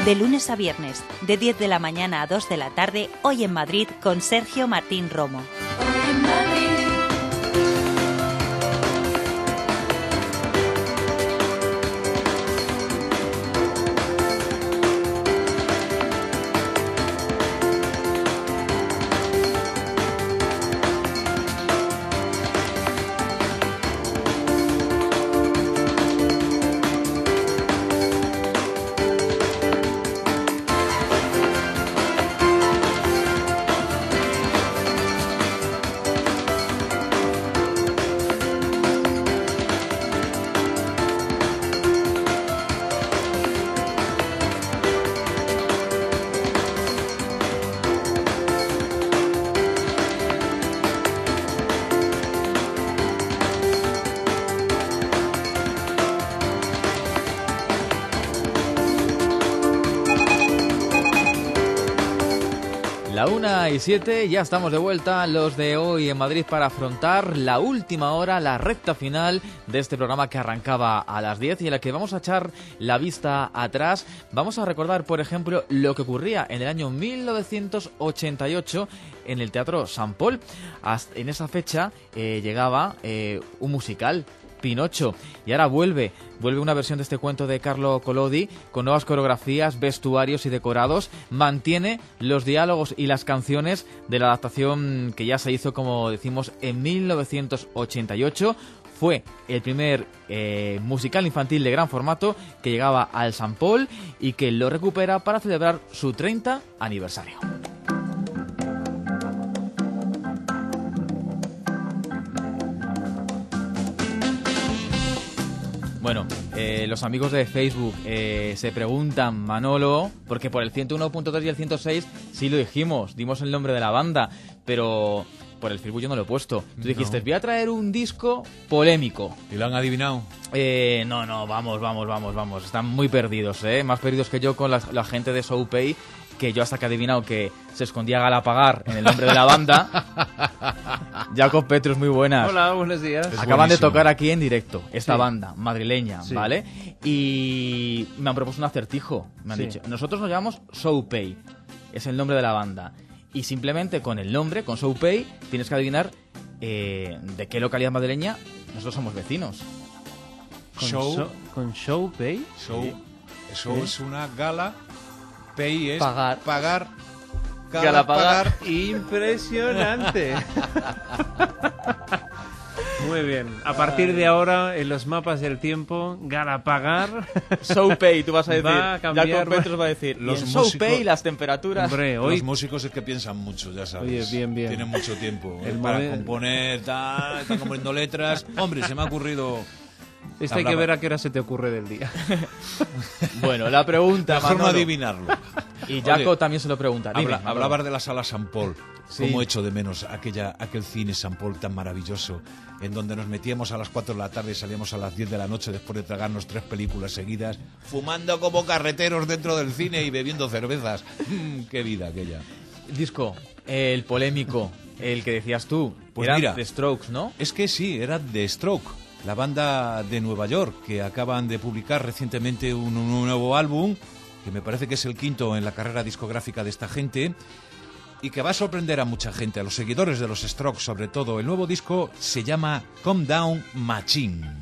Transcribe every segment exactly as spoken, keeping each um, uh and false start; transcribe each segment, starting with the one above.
De lunes a viernes, de diez de la mañana a dos de la tarde, Hoy en Madrid con Sergio Martín Romo. Hoy en Madrid. La una y siete, ya estamos de vuelta, los de Hoy en Madrid, para afrontar la última hora, la recta final de este programa que arrancaba a las diez y en la que vamos a echar la vista atrás. Vamos a recordar, por ejemplo, lo que ocurría en el año mil novecientos ochenta y ocho en el Teatro Sant Pol. Hasta en esa fecha eh, llegaba eh, un musical, Pinocho, y ahora vuelve, vuelve una versión de este cuento de Carlo Collodi con nuevas coreografías, vestuarios y decorados. Mantiene los diálogos y las canciones de la adaptación que ya se hizo, como decimos, en mil novecientos ochenta y ocho. Fue el primer eh, musical infantil de gran formato que llegaba al Sant Pol y que lo recupera para celebrar su treinta aniversario. Bueno, eh, los amigos de Facebook eh, se preguntan, Manolo, porque por el ciento uno punto tres y el ciento seis sí lo dijimos, dimos el nombre de la banda, pero por el Facebook yo no lo he puesto. Tú dijiste, no. Voy a traer un disco polémico. ¿Y lo han adivinado? Eh, no, no, vamos, vamos, vamos, vamos. Están muy perdidos, ¿eh? Más perdidos que yo con la, la gente de SoulPay, que yo hasta que he adivinado que se escondía Galapagar en el nombre de la banda. Jacob Petrus, muy buenas. Hola, buenos días. Es Acaban buenísimo. de tocar aquí en directo esta sí. banda madrileña, sí. ¿vale? Y me han propuesto un acertijo. Me han sí. dicho, nosotros nos llamamos SoulPay, es el nombre de la banda. Y simplemente con el nombre, con SoulPay, tienes que adivinar eh, de qué localidad madrileña nosotros somos vecinos. ¿Con Show? So, ¿Con SoulPay? Show. Sí. Eso ¿Sí? es una gala. Pay es pagar. Pagar. Gala, gala pagar. pagar. Impresionante. Muy bien. A partir de ahora, en los mapas del tiempo, Galapagar. SoulPay, tú vas a decir. Va a cambiar. Jacob Petrus va a decir. Los en músicos, SoulPay, las temperaturas. Hombre, hoy... Los músicos es que piensan mucho, ya sabes. Oye, bien, bien. Tienen mucho tiempo El para momen... componer, tal, están componiendo letras. Hombre, se me ha ocurrido. Esto hay que ver a qué hora se te ocurre del día. Bueno, la pregunta, mejor no adivinarlo. Y Jaco Oye, también se lo pregunta. Dime, habla, hablabas de la sala Sant Pol. Sí. Cómo echo de menos aquella, aquel cine Sant Pol tan maravilloso, en donde nos metíamos a las cuatro de la tarde y salíamos a las diez de la noche después de tragarnos tres películas seguidas, fumando como carreteros dentro del cine y bebiendo cervezas. Mm, ¡Qué vida aquella! Disco, el polémico, el que decías tú, pues era mira, The Strokes, ¿no? Es que sí, era The Stroke, la banda de Nueva York, que acaban de publicar recientemente un, un nuevo álbum, que me parece que es el quinto en la carrera discográfica de esta gente, y que va a sorprender a mucha gente, a los seguidores de los Strokes sobre todo. El nuevo disco se llama Calm Down Machine.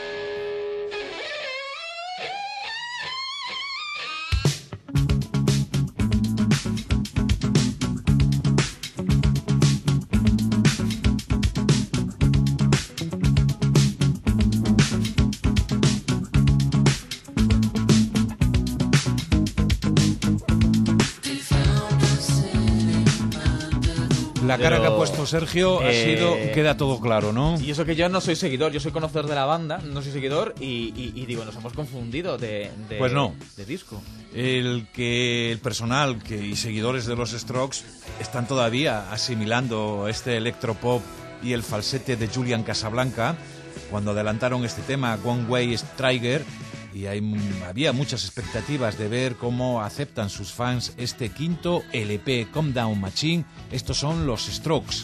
La cara Pero, que ha puesto Sergio eh, ha sido, queda todo claro, ¿no? Y eso que yo no soy seguidor, yo soy conocedor de la banda, no soy seguidor y, y, y digo, nos hemos confundido de, de, pues no. de disco. El que el personal que, y seguidores de los Strokes están todavía asimilando este electropop y el falsete de Julian Casablanca cuando adelantaron este tema, One Way Striker. Y hay, había muchas expectativas de ver cómo aceptan sus fans este quinto L P, Calm Down Machine. Estos son los Strokes.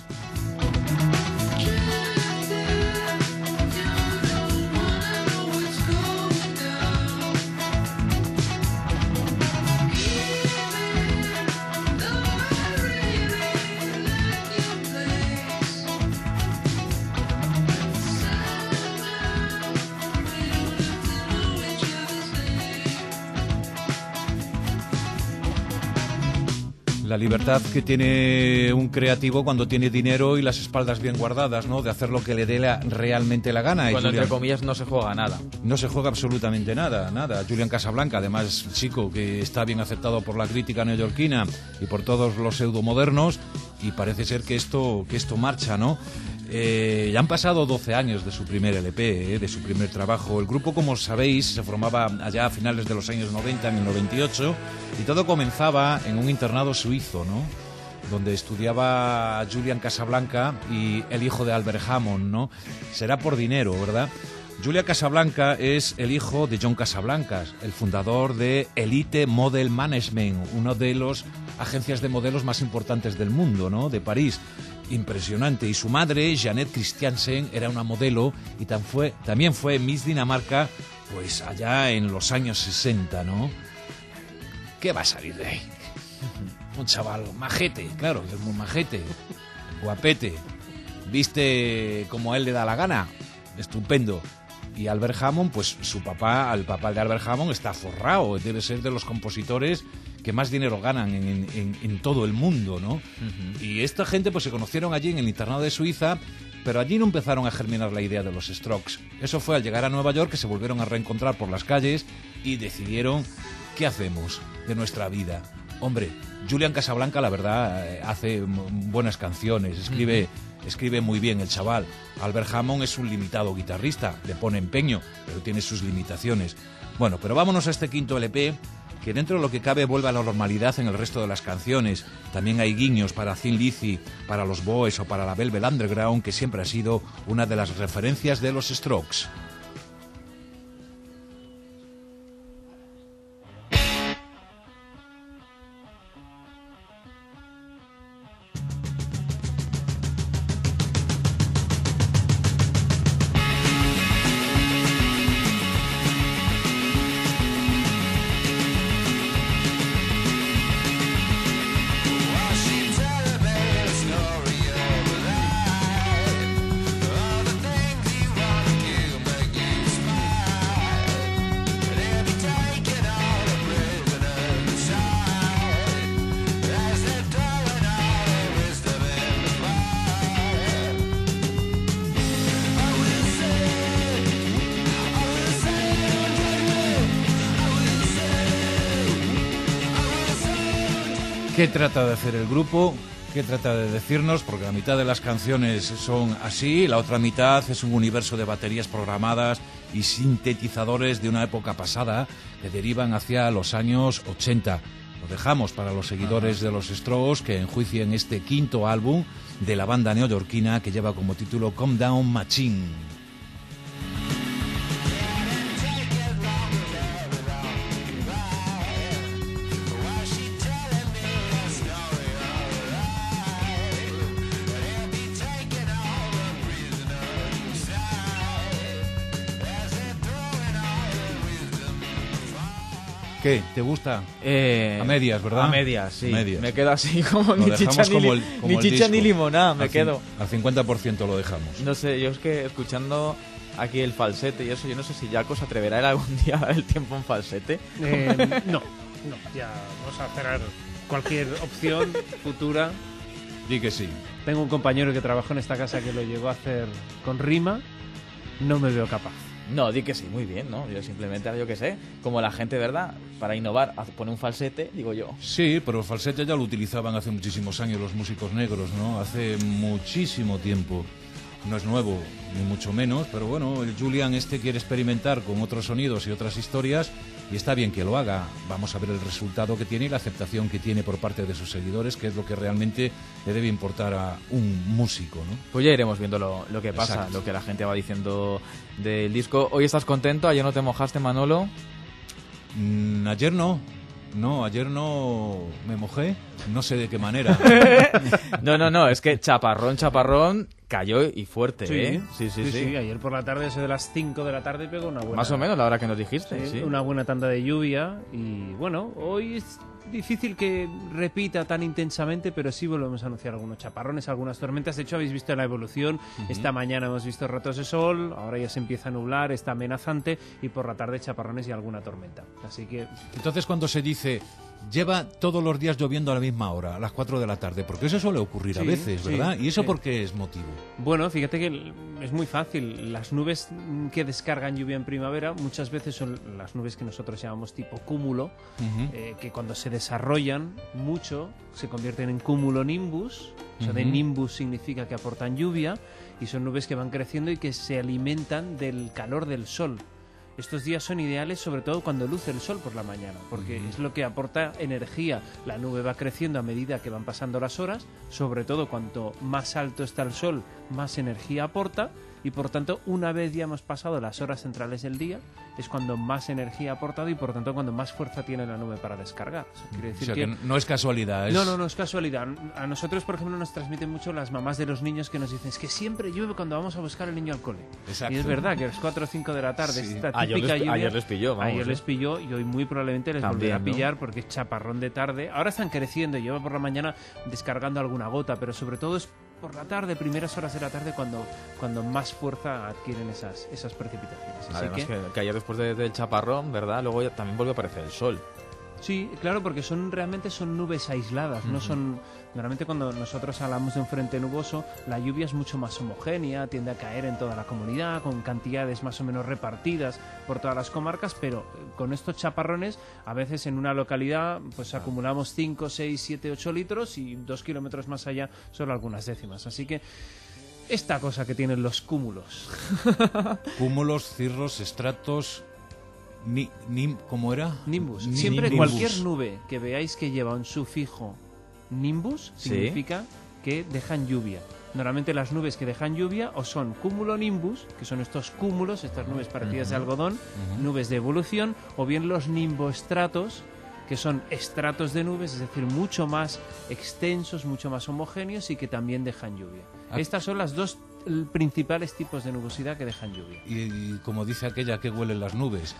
La libertad que tiene un creativo cuando tiene dinero y las espaldas bien guardadas, ¿no? De hacer lo que le dé la, realmente la gana. Cuando, y Julian, entre comillas, no se juega nada. No se juega absolutamente nada, nada. Julian Casablanca, además, chico que está bien aceptado por la crítica neoyorquina y por todos los pseudomodernos, y parece ser que esto, que esto marcha, ¿no? Eh, ya han pasado doce años de su primer L P, eh, de su primer trabajo. El grupo, como sabéis, se formaba allá a finales de los años noventa, en el noventa y ocho, y todo comenzaba en un internado suizo, ¿no? Donde estudiaba Julian Casablanca y el hijo de Albert Hammond, ¿no? Será por dinero, ¿verdad? Julian Casablanca es el hijo de John Casablancas, el fundador de Elite Model Management, una de las agencias de modelos más importantes del mundo, ¿no? De París. Impresionante. Y su madre, Jeanette Christiansen, era una modelo y tan fue, también fue Miss Dinamarca, pues allá en los años sesenta, ¿no? ¿Qué va a salir de ahí? Un chaval majete, claro, es muy majete, guapete, viste como a él le da la gana, estupendo. Y Albert Hammond, pues su papá, el papá de Albert Hammond está forrado, debe ser de los compositores que más dinero ganan en, en, en todo el mundo, ¿no? Uh-huh. Y esta gente pues se conocieron allí en el internado de Suiza, pero allí no empezaron a germinar la idea de los Strokes. Eso fue al llegar a Nueva York que se volvieron a reencontrar por las calles y decidieron, ¿qué hacemos de nuestra vida? Hombre, Julian Casablanca, la verdad, hace buenas canciones, escribe, uh-huh. escribe muy bien el chaval. Albert Hammond es un limitado guitarrista, le pone empeño, pero tiene sus limitaciones. Bueno, pero vámonos a este quinto L P, que dentro de lo que cabe vuelve a la normalidad en el resto de las canciones. También hay guiños para Thin Lizzy, para los Boys o para la Velvet Underground, que siempre ha sido una de las referencias de los Strokes. ¿Qué trata de hacer el grupo? ¿Qué trata de decirnos? Porque la mitad de las canciones son así, la otra mitad es un universo de baterías programadas y sintetizadores de una época pasada que derivan hacia los años ochenta. Lo dejamos para los seguidores de los Strokes que enjuicien este quinto álbum de la banda neoyorquina que lleva como título Calm Down Machine. ¿Qué? ¿Te gusta? Eh, a medias, ¿verdad? A medias, sí. Medias. Me quedo así como lo ni chicha, ni, como el, como ni, chicha ni limonada, me al quedo. Al cincuenta por ciento lo dejamos. No sé, yo es que escuchando aquí el falsete y eso, yo no sé si Jaco se atreverá él algún día a dar el tiempo en falsete. Eh, no, no, ya vamos a cerrar cualquier opción futura. Di que sí. Tengo un compañero que trabajó en esta casa que lo llegó a hacer con rima, no me veo capaz. No, di que sí, muy bien, ¿no? Yo simplemente, yo qué sé, como la gente, ¿verdad? Para innovar, pone un falsete, digo yo. Sí, pero el falsete ya lo utilizaban hace muchísimos años los músicos negros, ¿no? Hace muchísimo tiempo. No es nuevo, ni mucho menos, pero bueno, el Julian este quiere experimentar con otros sonidos y otras historias y está bien que lo haga. Vamos a ver el resultado que tiene y la aceptación que tiene por parte de sus seguidores, que es lo que realmente le debe importar a un músico, ¿no? Pues ya iremos viendo lo, lo que pasa, Exacto. Lo que la gente va diciendo del disco. ¿Hoy estás contento? ¿Ayer no te mojaste, Manolo? Mm, ayer no. No, ayer no me mojé, no sé de qué manera. no, no, no, es que chaparrón, chaparrón, cayó y fuerte, sí, ¿eh? Sí sí, sí, sí, sí. sí. Ayer por la tarde, eso de las cinco de la tarde, pegó una buena... Más o menos, la hora que nos dijiste, sí, sí. Una buena tanda de lluvia y, bueno, hoy es difícil que repita tan intensamente, pero sí volvemos a anunciar algunos chaparrones, algunas tormentas. De hecho, habéis visto la evolución. Uh-huh. Esta mañana hemos visto ratos de sol, ahora ya se empieza a nublar, está amenazante y por la tarde chaparrones y alguna tormenta. Así que... Entonces, cuando se dice lleva todos los días lloviendo a la misma hora, a las cuatro de la tarde? Porque eso suele ocurrir Sí, a veces, ¿verdad? sí, ¿Y eso sí. por qué es motivo? Bueno, fíjate que es muy fácil. Las nubes que descargan lluvia en primavera muchas veces son las nubes que nosotros llamamos tipo cúmulo, Ujú. eh, que cuando se desarrollan mucho se convierten en cumulonimbus. O sea, de Ujú. nimbus significa que aportan lluvia, y son nubes que van creciendo y que se alimentan del calor del sol. Estos días son ideales sobre todo cuando luce el sol por la mañana, porque Ujú. es lo que aporta energía. La nube va creciendo a medida que van pasando las horas, sobre todo cuanto más alto está el sol, más energía aporta, y por tanto, una vez ya hemos pasado las horas centrales del día, es cuando más energía ha aportado y por tanto cuando más fuerza tiene la nube para descargar. O sea, quiere O decir sea, que... que no es casualidad. Es... No, no, no es casualidad. A nosotros, por ejemplo, nos transmiten mucho las mamás de los niños que nos dicen es que siempre llueve cuando vamos a buscar al niño al cole. Exacto. Y es verdad que a las cuatro o cinco de la tarde Sí. esta Ayer típica les- lluvia... ayer les pilló, vamos, Ayer ¿eh? les pilló y hoy muy probablemente les También, volverá a ¿no? pillar porque es chaparrón de tarde. Ahora están creciendo y lleva por la mañana descargando alguna gota, pero sobre todo es por la tarde, primeras horas de la tarde, cuando, cuando más fuerza adquieren esas, esas precipitaciones. Así Además que, que, que ayer después de- del chaparrón, ¿verdad? Luego ya también vuelve a aparecer el sol. sí, claro, porque son realmente son nubes aisladas, no son... Normalmente cuando nosotros hablamos de un frente nuboso, la lluvia es mucho más homogénea, tiende a caer en toda la comunidad, con cantidades más o menos repartidas por todas las comarcas, pero eh, con estos chaparrones, a veces en una localidad, pues acumulamos cinco, seis, siete, ocho litros y dos kilómetros más allá solo algunas décimas. Así que esta cosa que tienen los cúmulos. Cúmulos, cirros, estratos... Ni, nim- ¿Cómo era? Nimbus. Ni- Siempre nimbus. cualquier nube que veáis que lleva un sufijo nimbus Sí. significa que dejan lluvia. Normalmente las nubes que dejan lluvia o son cumulonimbus, que son estos cúmulos, estas nubes parecidas de algodón, Ujú. nubes de evolución, o bien los nimboestratos, que son estratos de nubes, es decir, mucho más extensos, mucho más homogéneos y que también dejan lluvia. Ah. Estas son las dos eh, principales tipos de nubosidad que dejan lluvia. Y, y como dice aquella, que huelen las nubes.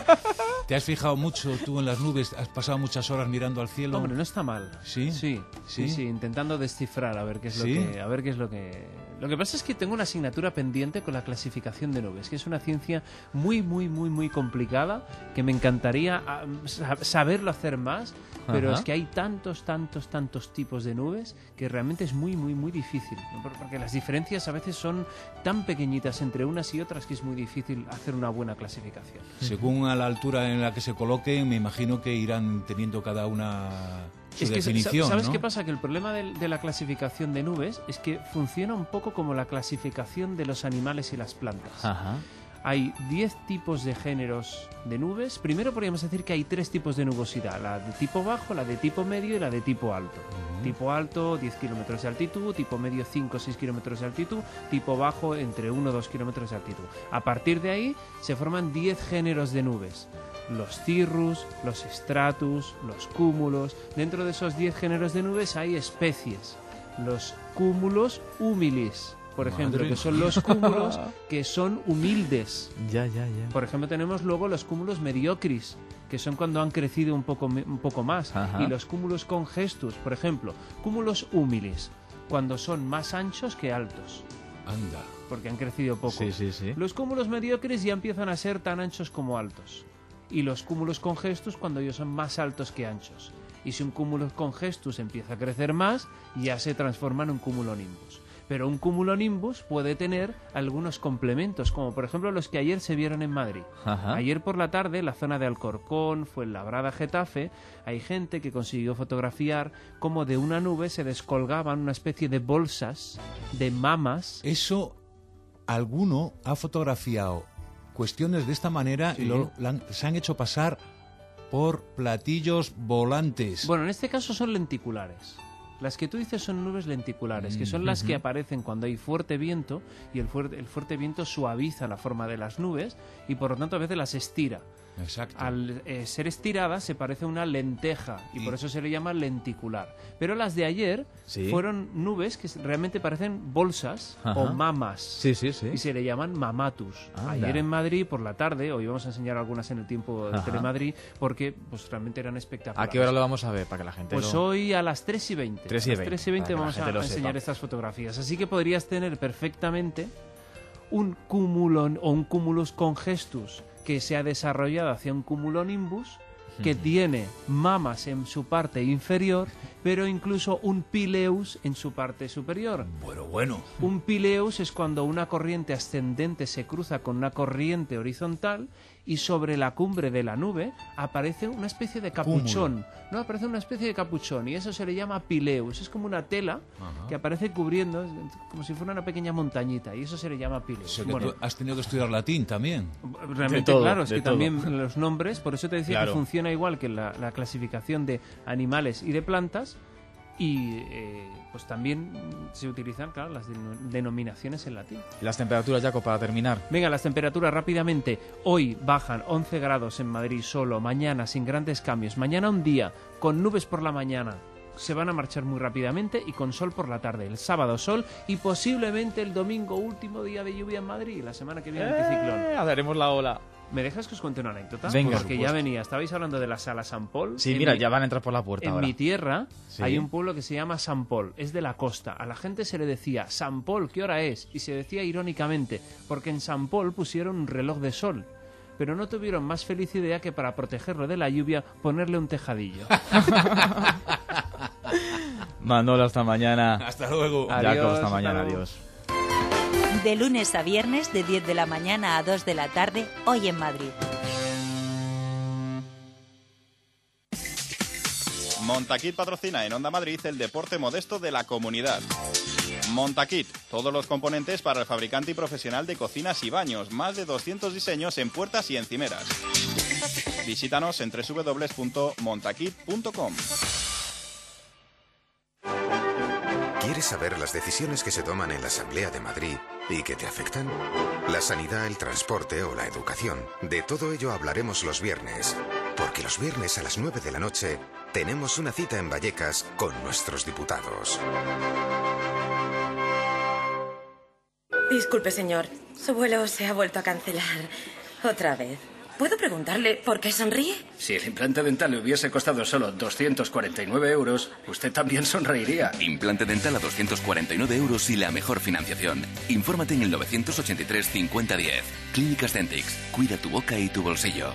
¿Te has fijado mucho tú en las nubes? ¿Has pasado muchas horas mirando al cielo? Hombre, no está mal. ¿Sí? Sí, sí, ¿Sí? sí, intentando descifrar a ver qué es ¿Sí? lo que, a ver qué es lo que. Lo que pasa es que tengo una asignatura pendiente con la clasificación de nubes, que es una ciencia muy, muy, muy, muy complicada, que me encantaría ah, sa- saberlo hacer más, pero Ajá. es que hay tantos, tantos, tantos tipos de nubes que realmente es muy, muy, muy difícil, ¿no? Por- porque las diferencias a veces son tan pequeñitas entre unas y otras que es muy difícil hacer una buena clasificación. Según a la altura en la que se coloquen, me imagino que irán teniendo cada una su Es que, sa- definición, ¿sabes ¿no? qué pasa? Que el problema de, de la clasificación de nubes es que funciona un poco como la clasificación de los animales y las plantas. Ajá. Hay diez tipos de géneros de nubes. Primero podríamos decir que hay tres tipos de nubosidad. La de tipo bajo, la de tipo medio y la de tipo alto. Tipo alto, diez kilómetros de altitud. Tipo medio, cinco o seis kilómetros de altitud. Tipo bajo, entre uno o dos kilómetros de altitud. A partir de ahí se forman diez géneros de nubes. Los cirrus, los stratus, los cúmulos. Dentro de esos diez géneros de nubes hay especies. Los cúmulos humilis, por Madre ejemplo, que mía. son los cúmulos que son humildes. Ya, ya, ya. Por ejemplo, tenemos luego los cúmulos mediocris, que son cuando han crecido un poco, me- un poco más. Ajá. Y los cúmulos congestus, por ejemplo. Cúmulos humilis, cuando son más anchos que altos, Anda. porque han crecido poco. Sí, sí, sí. Los cúmulos mediocres ya empiezan a ser tan anchos como altos. Y los cúmulos congestus cuando ellos son más altos que anchos. Y si un cúmulo congestus empieza a crecer más, ya se transforma en un cumulonimbus. Pero un cumulonimbus puede tener algunos complementos, como por ejemplo los que ayer se vieron en Madrid. Ajá. Ayer por la tarde, en la zona de Alcorcón, Fuenlabrada, Getafe, hay gente que consiguió fotografiar cómo de una nube se descolgaban una especie de bolsas de mamas. Eso, alguno ha fotografiado cuestiones de esta manera Sí. y lo, la han- se han hecho pasar por platillos volantes. Bueno, en este caso son lenticulares. Las que tú dices son nubes lenticulares, que son las que aparecen cuando hay fuerte viento y el fuerte, el fuerte viento suaviza la forma de las nubes y por lo tanto a veces las estira. Exacto. Al eh, ser estirada se parece a una lenteja y, Y- por eso se le llama lenticular. Pero las de ayer Sí. fueron nubes que realmente parecen bolsas Ajá. o mamas. Sí, sí, sí. Y se le llaman mamatus. Anda. Ayer en Madrid, por la tarde, hoy vamos a enseñar algunas en el tiempo de Ajá. Telemadrid, porque pues realmente eran espectaculares. ¿A qué hora lo vamos a ver? Para que la gente Pues lo... hoy a las tres y veinte. tres y A las veinte, tres y veinte para que la vamos a, gente lo a enseñar sepa. estas fotografías. Así que podrías tener perfectamente un cúmulo o un cumulus congestus que se ha desarrollado hacia un cumulonimbus que tiene mamas en su parte inferior, pero incluso un pileus en su parte superior. Bueno, bueno. Un pileus es cuando una corriente ascendente se cruza con una corriente horizontal y sobre la cumbre de la nube aparece una especie de capuchón. No, aparece una especie de capuchón y eso se le llama pileus. Es como una tela Ajá. que aparece cubriendo, como si fuera una pequeña montañita, y eso se le llama pileus. O sea que bueno, tú has tenido que estudiar latín también. Realmente, todo, claro, es que todo. también los nombres, por eso te decía Claro. que funciona igual que la, la clasificación de animales y de plantas. Y eh, pues también se utilizan, claro, las den- denominaciones en latín. Las temperaturas, Jaco, para terminar. Venga, las temperaturas rápidamente. Hoy bajan once grados en Madrid solo, mañana sin grandes cambios. Mañana un día con nubes por la mañana, se van a marchar muy rápidamente y con sol por la tarde. El sábado sol y posiblemente el domingo último día de lluvia en Madrid. La semana que viene anticiclón. Eh, haremos la ola. ¿Me dejas que os cuente una anécdota? Venga, Porque ya venía, estabais hablando de la sala San Paul. Sí, En mira, mi- ya van a entrar por la puerta En ahora. mi tierra Sí. hay un pueblo que se llama San Paul, es de la costa. A la gente se le decía, San Paul, ¿qué hora es? Y se decía irónicamente, porque en San Paul pusieron un reloj de sol. Pero no tuvieron más feliz idea que para protegerlo de la lluvia ponerle un tejadillo. Manolo, hasta mañana. Hasta luego. Adiós, Jaco, hasta hasta mañana, luego. adiós. De lunes a viernes, de diez de la mañana a dos de la tarde, Hoy en Madrid. Montaquit patrocina en Onda Madrid el deporte modesto de la comunidad. Montaquit, todos los componentes para el fabricante y profesional de cocinas y baños, más de doscientos diseños en puertas y encimeras. Visítanos en doble u doble u doble u punto montaquit punto com. ¿Quieres saber las decisiones que se toman en la Asamblea de Madrid y que te afectan? La sanidad, el transporte o la educación. De todo ello hablaremos los viernes. Porque los viernes a las nueve de la noche tenemos una cita en Vallecas con nuestros diputados. Disculpe, señor. Su vuelo se ha vuelto a cancelar. Otra vez. ¿Puedo preguntarle por qué sonríe? Si el implante dental le hubiese costado solo doscientos cuarenta y nueve euros, usted también sonreiría. Implante dental a doscientos cuarenta y nueve euros y la mejor financiación. Infórmate en el novecientos ochenta y tres cincuenta diez. Clínicas Dentix. Cuida tu boca y tu bolsillo.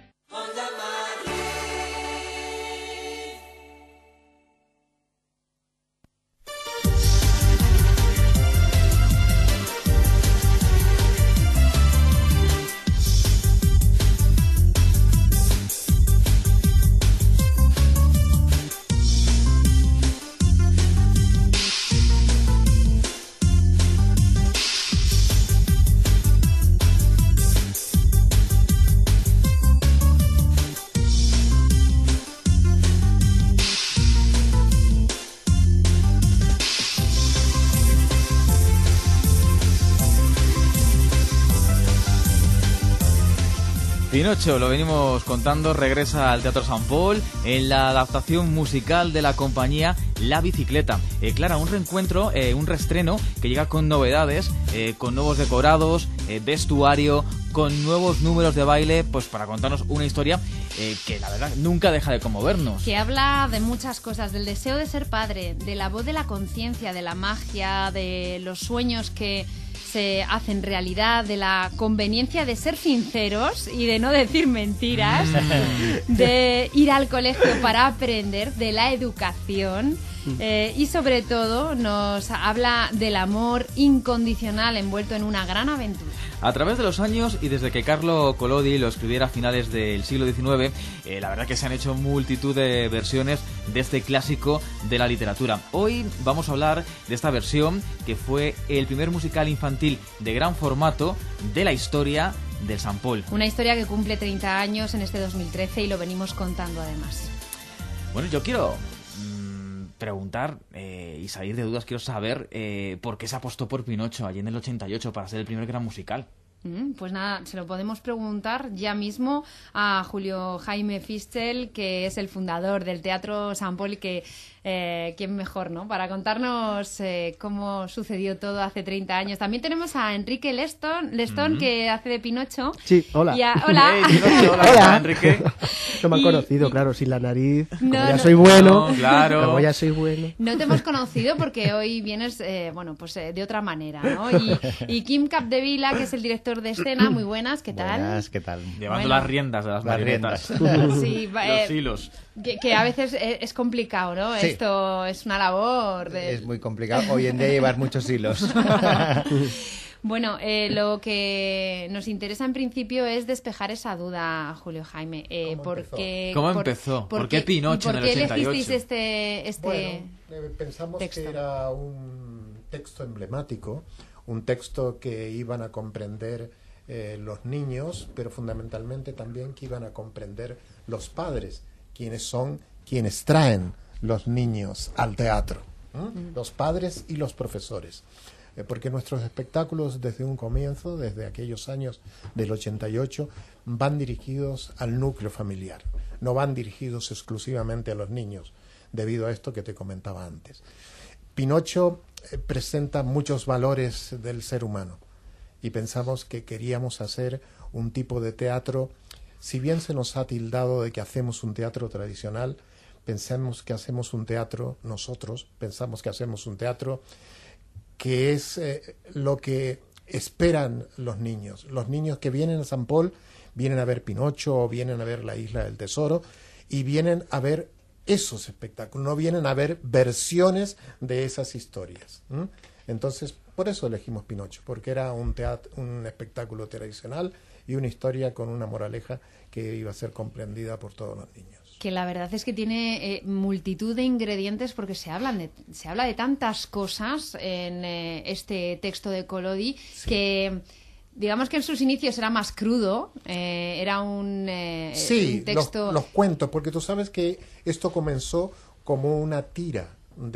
Pinocho, lo venimos contando, regresa al Teatro San Paul en la adaptación musical de la compañía La Bicicleta. Eh, Clara, un reencuentro, eh, un reestreno que llega con novedades, eh, con nuevos decorados, eh, vestuario, con nuevos números de baile, pues para contarnos una historia eh, que la verdad nunca deja de conmovernos. Que habla de muchas cosas, del deseo de ser padre, de la voz de la conciencia, de la magia, de los sueños que se hacen realidad, de la conveniencia de ser sinceros y de no decir mentiras, de ir al colegio para aprender, de la educación. Eh, y sobre todo nos habla del amor incondicional envuelto en una gran aventura. A través de los años y desde que Carlo Collodi lo escribiera a finales del siglo diecinueve, eh, la verdad que se han hecho multitud de versiones de este clásico de la literatura. Hoy vamos a hablar de esta versión que fue el primer musical infantil de gran formato de la historia del San Paul. Una historia que cumple treinta años en este dos mil trece y lo venimos contando además. Bueno, yo quiero preguntar eh, y salir de dudas, quiero saber eh, por qué se apostó por Pinocho allí en el ochenta y ocho para ser el primer gran musical. Mm, pues nada, se lo podemos preguntar ya mismo a Julio Jaime Fistel, que es el fundador del Teatro San Paul y que eh, quién mejor, ¿no? Para contarnos eh, cómo sucedió todo hace treinta años. También tenemos a Enrique Leston, Leston mm-hmm. que hace de Pinocho. Sí, hola. Y a, hola. Hey, Pinocho, hola. Hola, Enrique. No me han y, conocido, y... claro, sin la nariz. No, como ya no, soy bueno. No, claro. Como ya soy bueno. No te hemos conocido porque hoy vienes, eh, bueno, pues eh, de otra manera, ¿no? Y, y Quim Capdevila, que es el director de escena, muy buenas, ¿qué tal? Buenas, ¿qué tal? Llevando bueno. las riendas de las, las marionetas. Sí, eh, los hilos. Que, que a veces es, es complicado, ¿no? Sí. Esto es una labor de... Es muy complicado. Hoy en día llevar muchos hilos. Bueno, eh, lo que nos interesa en principio es despejar esa duda, Julio Jaime. Eh, ¿Cómo porque, ¿Cómo por, empezó? ¿Por, ¿Por qué Pinocho ¿por en qué el ochenta y ocho? elegisteis este, este bueno, eh, pensamos texto? que era un texto emblemático, un texto que iban a comprender eh, los niños, pero fundamentalmente también que iban a comprender los padres, quienes son quienes traen los niños al teatro, ¿eh? mm. los padres y los profesores. Eh, porque nuestros espectáculos desde un comienzo, desde aquellos años del ochenta y ocho, van dirigidos al núcleo familiar, no van dirigidos exclusivamente a los niños, debido a esto que te comentaba antes. Pinocho eh, presenta muchos valores del ser humano y pensamos que queríamos hacer un tipo de teatro, si bien se nos ha tildado de que hacemos un teatro tradicional, pensamos que hacemos un teatro, nosotros pensamos que hacemos un teatro que es eh, lo que esperan los niños. Los niños que vienen a San Paul vienen a ver Pinocho o vienen a ver La Isla del Tesoro y vienen a ver esos espectáculos, no vienen a ver versiones de esas historias. ¿m? Entonces, por eso elegimos Pinocho, porque era un teatro, un espectáculo tradicional y una historia con una moraleja que iba a ser comprendida por todos los niños. Que la verdad es que tiene eh, multitud de ingredientes porque se hablan de, se habla de tantas cosas en eh, este texto de Collodi sí. que digamos que en sus inicios era más crudo, eh, era un, eh, sí, un texto... los, los cuentos, porque tú sabes que esto comenzó como una tira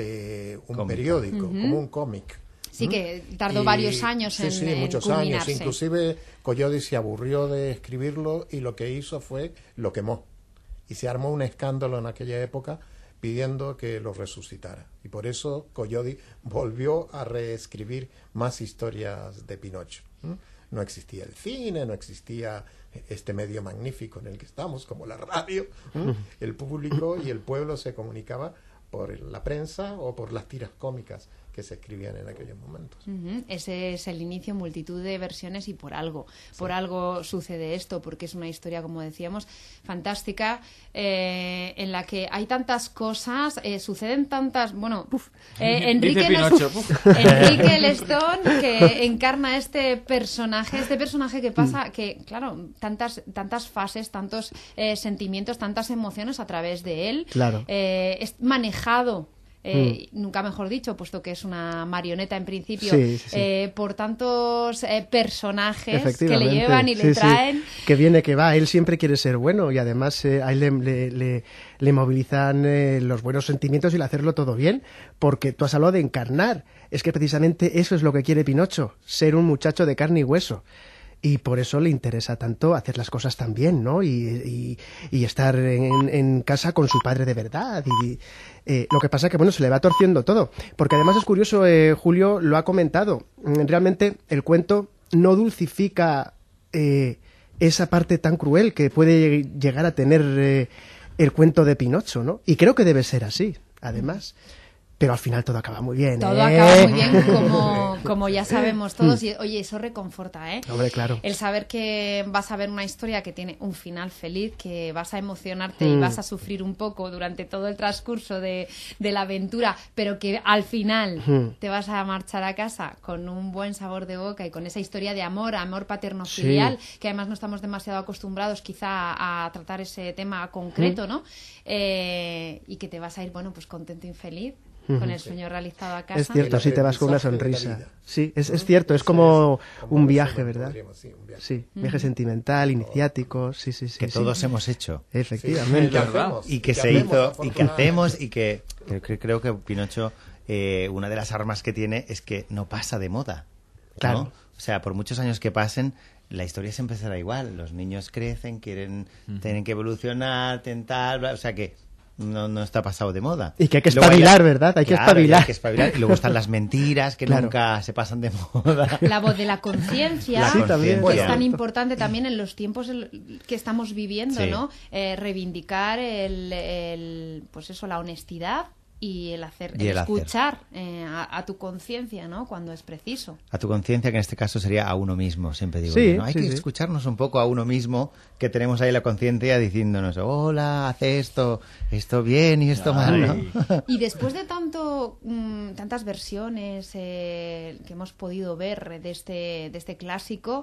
de un Cómica. periódico, uh-huh. como un cómic. Sí, ¿Mm? que tardó y, varios años sí, en Sí, en muchos culminarse. años. Inclusive Collodi se aburrió de escribirlo y lo que hizo fue lo quemó. Y se armó un escándalo en aquella época pidiendo que lo resucitara. Y por eso Collodi volvió a reescribir más historias de Pinocho. ¿Mm? No existía el cine, no existía este medio magnífico en el que estamos, como la radio. ¿Mm? El público y el pueblo se comunicaba por la prensa o por las tiras cómicas que se escribían en aquellos momentos. Uh-huh. Ese es el inicio, multitud de versiones y por algo, sí. por algo sucede esto, porque es una historia, como decíamos, fantástica, eh, en la que hay tantas cosas, eh, suceden tantas, bueno, eh, Enrique, Pinocho, Enrique Leston, que encarna este personaje, este personaje que pasa, que claro, tantas, tantas fases, tantos eh, sentimientos, tantas emociones a través de él, claro. eh, es manejado. Eh, mm. Nunca mejor dicho, puesto que es una marioneta en principio, sí, sí, sí. Eh, por tantos eh, personajes que le llevan y sí, le traen. Sí. Que viene, que va, él siempre quiere ser bueno y además eh, a él le, le, le, le movilizan eh, los buenos sentimientos y el hacerlo todo bien, porque tú has hablado de encarnar. Es que precisamente eso es lo que quiere Pinocho, ser un muchacho de carne y hueso. Y por eso le interesa tanto hacer las cosas tan bien, ¿no? Y, y, y estar en, en casa con su padre de verdad. Y eh, lo que pasa es que, bueno, se le va torciendo todo. Porque además es curioso, eh, Julio lo ha comentado, realmente el cuento no dulcifica eh, esa parte tan cruel que puede llegar a tener eh, el cuento de Pinocho, ¿no? Y creo que debe ser así, además. Pero al final todo acaba muy bien. Todo ¿eh? acaba muy bien, como, como ya sabemos todos. Y oye, eso reconforta, ¿eh? Hombre, claro. El saber que vas a ver una historia que tiene un final feliz, que vas a emocionarte mm. y vas a sufrir un poco durante todo el transcurso de, de la aventura, pero que al final mm. te vas a marchar a casa con un buen sabor de boca y con esa historia de amor, amor paterno-filial, sí. que además no estamos demasiado acostumbrados quizá a, a tratar ese tema concreto, mm. ¿no? Eh, y que te vas a ir, bueno, pues contento y feliz. Con el sueño realizado a casa. Es cierto, sí, te vas con una sonrisa. Sí, es, es cierto, es como un viaje, ¿verdad? Sí, un viaje sentimental, iniciático, sí, sí, sí. Que todos hemos hecho. Efectivamente. Y que se hizo, y que hacemos, y que creo que Pinocho, eh, una de las armas que tiene es que no pasa de moda. Claro. ¿no? O sea, por muchos años que pasen, la historia siempre será igual. Los niños crecen, quieren, tienen que evolucionar, tentar, o sea que no, no está pasado de moda. Y que hay que Luego espabilar, hay- ¿verdad? Hay que claro, espabilar. hay que espabilar. Y luego están las mentiras que Claro. nunca se pasan de moda. La voz de la conciencia, La Sí, también. que Bueno. es tan importante también en los tiempos el- que estamos viviendo, Sí. ¿no? Eh, reivindicar el, el, pues eso, la honestidad y el hacer, Y el el hacer. escuchar eh, a, a tu conciencia, ¿no? Cuando es preciso. A tu conciencia, que en este caso sería a uno mismo, siempre digo. Sí, yo, ¿no? Hay sí, que sí. escucharnos un poco a uno mismo, que tenemos ahí la conciencia diciéndonos, hola, hace esto, esto bien y esto mal, ¿no? Y después de tanto mm, tantas versiones eh, que hemos podido ver de este, de este clásico,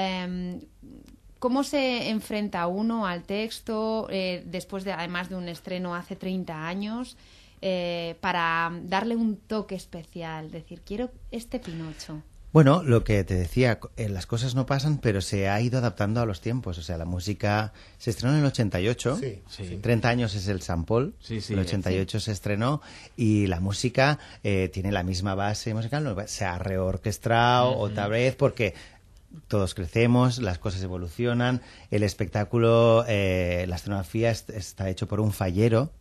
eh, ¿cómo se enfrenta uno al texto eh, después de, además de un estreno hace treinta años, eh, para darle un toque especial? Decir, quiero este Pinocho. Bueno, lo que te decía, eh, las cosas no pasan, pero se ha ido adaptando a los tiempos. O sea, la música se estrenó en el ochenta y ocho, Sí, Sí. treinta años es el San Paul, Sí, sí, el ochenta y ocho se estrenó, y la música eh, tiene la misma base musical, no, se ha reorquestrado otra vez porque todos crecemos, las cosas evolucionan, el espectáculo, eh, la escenografía est- está hecho por un fallero,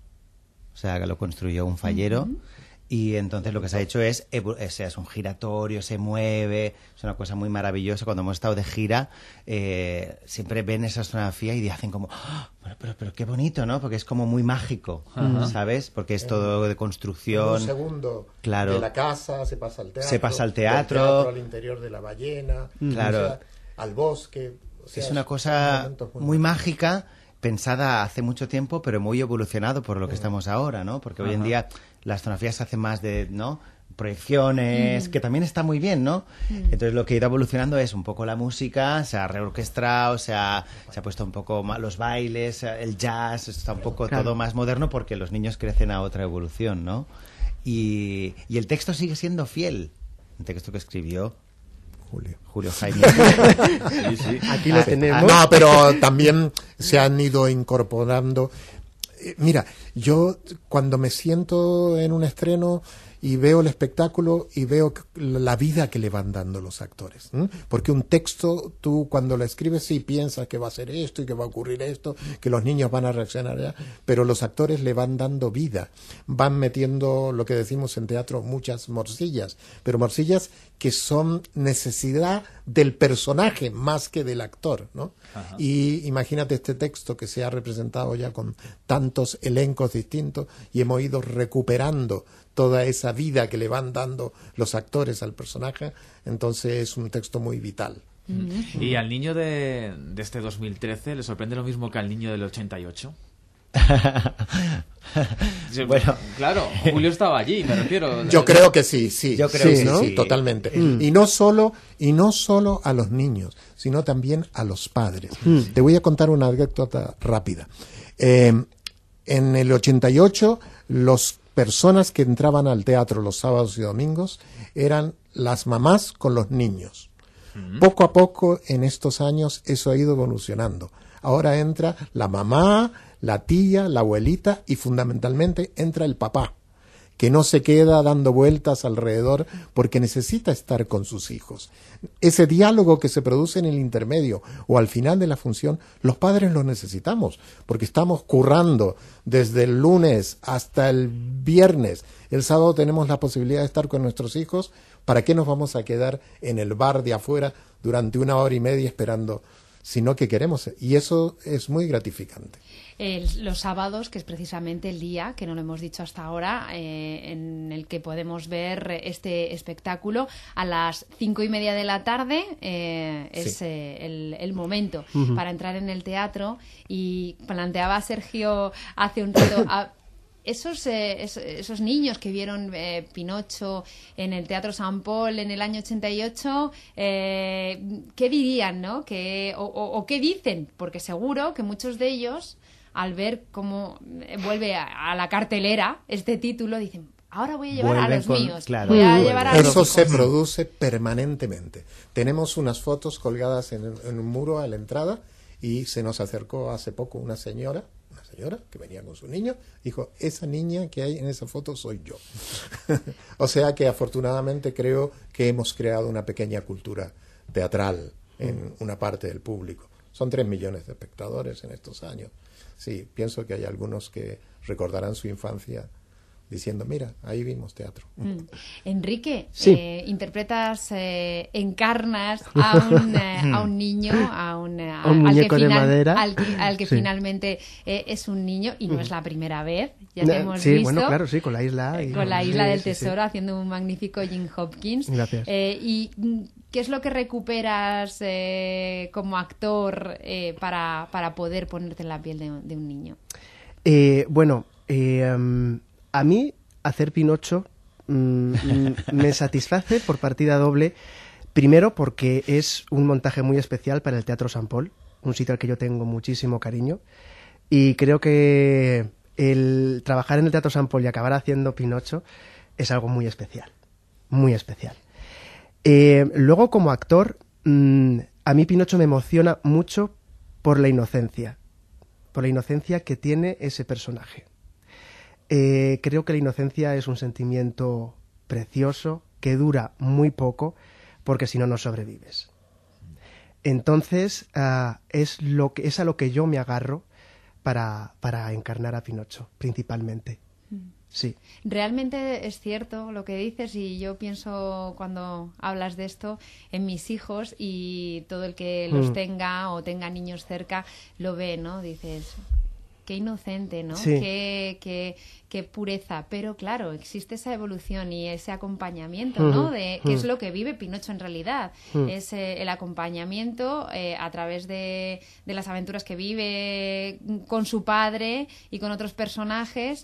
o sea, que lo construyó un fallero. Y entonces lo que se ha hecho es, evo- o sea, es un giratorio, se mueve, es una cosa muy maravillosa. Cuando hemos estado de gira, eh, siempre ven esa escenografía y hacen como, ¡ah! pero, pero, pero qué bonito, ¿no? Porque es como muy mágico, Ajá. ¿sabes? Porque es todo de En construcción. un segundo Claro. de la casa se pasa al teatro. Se pasa al del teatro. teatro al interior de la ballena. Claro. o sea, al bosque. o sea, Es una son cosa momentos muy mágica, pensada hace mucho tiempo, pero muy evolucionado por lo que estamos ahora, ¿no? Porque hoy en Ajá. día la escenografía se hace más de, ¿no? Proyecciones, que también está muy bien, ¿no? Entonces lo que ha ido evolucionando es un poco la música, se ha reorquestrado, se ha, se ha puesto un poco más los bailes, el jazz, está un poco Claro. todo más moderno porque los niños crecen a otra evolución, ¿no? Y, y el texto sigue siendo fiel, el texto que escribió Julio. Julio Jaime. Sí, sí. Aquí lo Ah, tenemos. No, pero también se han ido incorporando. Eh, Mira, yo cuando me siento en un estreno y veo el espectáculo y veo que- la vida que le van dando los actores. ¿m? Porque un texto, tú cuando lo escribes sí piensas que va a ser esto y que va a ocurrir esto, que los niños van a reaccionar ya, pero los actores le van dando vida, van metiendo lo que decimos en teatro, muchas morcillas, pero morcillas que son necesidad del personaje más que del actor, ¿no? Y imagínate este texto que se ha representado ya con tantos elencos distintos y hemos ido recuperando toda esa vida que le van dando los actores al personaje, entonces es un texto muy vital. ¿Y al niño de, de este dos mil trece le sorprende lo mismo que al niño del ochenta y ocho? Sí, Bueno. claro, Julio estaba allí, me refiero. Yo creo que sí, sí, Yo creo sí, que ¿no? sí. Totalmente. Y no solo y no solo a los niños, sino también a los padres. Te voy a contar una anécdota rápida. Eh, en el ochenta y ocho, las personas que entraban al teatro los sábados y domingos eran las mamás con los niños. Poco a poco en estos años eso ha ido evolucionando. Ahora entra la mamá, la tía, la abuelita y fundamentalmente entra el papá, que no se queda dando vueltas alrededor porque necesita estar con sus hijos. Ese diálogo que se produce en el intermedio o al final de la función, los padres lo necesitamos porque estamos currando desde el lunes hasta el viernes. El sábado tenemos la posibilidad de estar con nuestros hijos. ¿Para qué nos vamos a quedar en el bar de afuera durante una hora y media esperando? Sino que queremos, y eso es muy gratificante. El- los sábados, que es precisamente el día, que no lo hemos dicho hasta ahora, eh, en el que podemos ver este espectáculo a las cinco y media de la tarde, eh, es Sí. eh, el, el momento para entrar en el teatro. Y planteaba Sergio hace un rato... a- Esos, eh, es- esos niños que vieron eh, Pinocho en el Teatro San Paul en el año ochenta y ocho, eh, ¿qué dirían, no? ¿Qué, o, o- o qué dicen? Porque seguro que muchos de ellos, al ver cómo eh, vuelve a, a la cartelera este título, dicen, ahora voy a llevar a Vuelven los con- míos, claro, voy a vuelven. llevar a los Eso se hijos". produce permanentemente. Tenemos unas fotos colgadas en, en un muro a la entrada y se nos acercó hace poco una señora, una señora que venía con su niño, dijo, esa niña que hay en esa foto soy yo. O sea que afortunadamente creo que hemos creado una pequeña cultura teatral en una parte del público. Son tres millones de espectadores en estos años. Sí, pienso que hay algunos que recordarán su infancia diciendo, mira, ahí vimos teatro. Mm. Enrique, Sí. eh, interpretas, eh, encarnas a un, eh, a un niño, a un, eh, A un al muñeco que de final- madera. al que, al que Sí. finalmente eh, es un niño y no Mm. es la primera vez. Ya te Eh, hemos sí, visto. bueno, claro, sí, con la isla. y- Con la Isla sí, del sí, sí. Tesoro haciendo un magnífico Jim Hopkins. Gracias. Eh, ¿Y mm, qué es lo que recuperas eh, como actor eh, para, para poder ponerte en la piel de, de un niño? Eh, bueno, eh, um, a mí hacer Pinocho mm, mm, me satisface por partida doble. Primero porque es un montaje muy especial para el Teatro San Paul, un sitio al que yo tengo muchísimo cariño. Y creo que el trabajar en el Teatro San Paul y acabar haciendo Pinocho es algo muy especial, muy especial. Eh, luego, como actor, mmm, a mí Pinocho me emociona mucho por la inocencia, por la inocencia que tiene ese personaje. Eh, creo que la inocencia es un sentimiento precioso que dura muy poco, porque si no, no sobrevives. Entonces, ah, es, lo que, es a lo que yo me agarro para, para encarnar a Pinocho, principalmente. Sí. Realmente es cierto lo que dices y yo pienso cuando hablas de esto en mis hijos y todo el que los Mm. tenga o tenga niños cerca lo ve, ¿no? Dices, qué inocente, ¿no? Sí. Qué, qué, qué pureza. Pero claro, existe esa evolución y ese acompañamiento, ¿no? Ujú, De qué es ujú. lo que vive Pinocho en realidad. Mm. Es eh, el acompañamiento eh, a través de, de las aventuras que vive con su padre y con otros personajes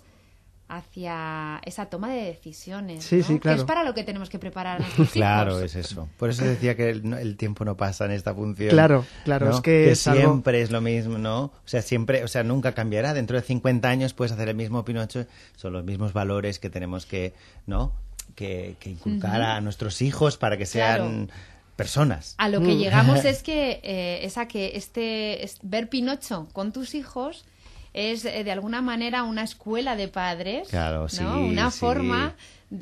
hacia esa toma de decisiones, Sí, ¿no? sí, claro. Que es para lo que tenemos que preparar a nuestros Claro, hijos. es eso. Por eso decía que el, no- el tiempo no pasa en esta función. Claro, claro, ¿no? es que es algo- siempre es lo mismo, ¿no? O sea, siempre, o sea, nunca cambiará. Dentro de cincuenta años puedes hacer el mismo Pinocho, son los mismos valores que tenemos que, ¿no? Que, que inculcar Ujú. a nuestros hijos para que sean personas. A lo que llegamos es que eh, es a que este es- ver Pinocho con tus hijos es eh, de alguna manera una escuela de padres, Claro, ¿no? sí, Una sí. forma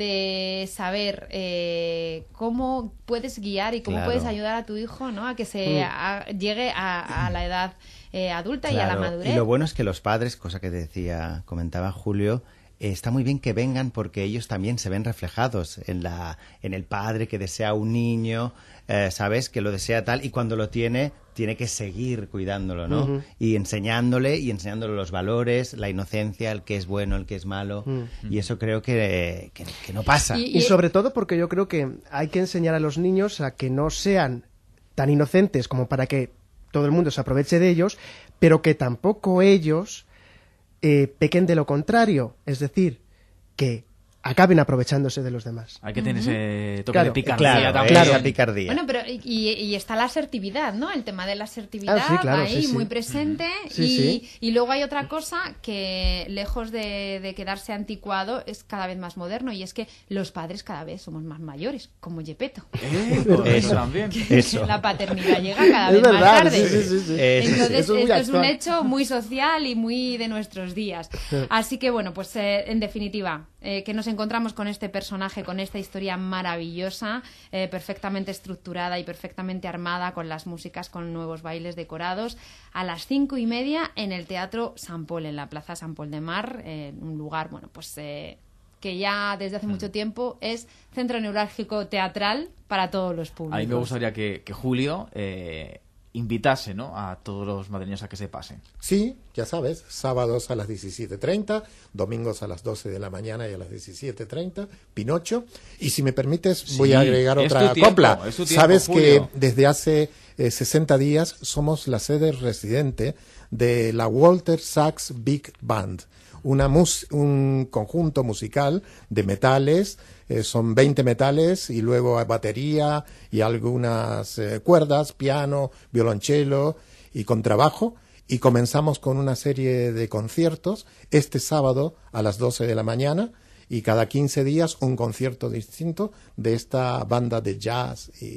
de saber eh, cómo puedes guiar y cómo Claro. puedes ayudar a tu hijo, ¿no? A que se Mm. a- llegue a, a la edad eh, adulta y a la Claro, madurez. y lo bueno es que los padres, cosa que decía, comentaba Julio, eh, está muy bien que vengan porque ellos también se ven reflejados en la, en el padre que desea un niño, eh, sabes, que lo desea tal y cuando lo tiene tiene que seguir cuidándolo, ¿no? Ujú. Y enseñándole y enseñándole los valores, la inocencia, el que es bueno, el que es malo, Mm. y eso creo que, que, que no pasa. Y, sobre todo porque yo creo que hay que enseñar a los niños a que no sean tan inocentes como para que todo el mundo se aproveche de ellos, pero que tampoco ellos eh, pequen de lo contrario, es decir, que acaben aprovechándose de los demás. Hay que tener ese toque Claro, de picardía claro, también. claro. Esa picardía. Bueno, pero y, y- y está la asertividad, ¿no? El tema de la asertividad Ah, sí, claro, ahí sí, sí. muy presente Sí, y, sí. y luego hay otra cosa que lejos de, de quedarse anticuado es cada vez más moderno y es que los padres cada vez somos más mayores, como Gepetto. Eh, Eso. eso también. Eso. La paternidad llega cada Es vez verdad, más tarde. sí, sí, sí, sí. Eso sí. Entonces, Eso es muy esto es un actual. hecho muy social y muy de nuestros días. Así que, bueno, pues eh, en definitiva, eh, que nos encontramos con este personaje, con esta historia maravillosa, eh, perfectamente estructurada y perfectamente armada, con las músicas, con nuevos bailes decorados, a las cinco y media en el Teatro San Paul, en la Plaza San Paul de Mar, eh, un lugar, bueno, pues... Eh, que ya desde hace mucho tiempo es centro neurálgico teatral para todos los públicos. A mí me gustaría que, que Julio eh, invitase, ¿no?, a todos los madrileños a que se pasen. Sí, ya sabes, sábados a las diecisiete treinta, domingos a las doce de la mañana y a las diecisiete treinta, Pinocho. Y si me permites, Sí, voy a agregar es otra tu tiempo, copla. es tu tiempo, Sabes Julio. que desde hace eh, sesenta días somos la sede residente de la Walter Sachs Big Band, una mus- un conjunto musical de metales. Eh, son veinte metales y luego hay batería y algunas eh, cuerdas, piano, violonchelo y contrabajo. Y comenzamos con una serie de conciertos este sábado a las doce de la mañana y cada quince días un concierto distinto de esta banda de jazz y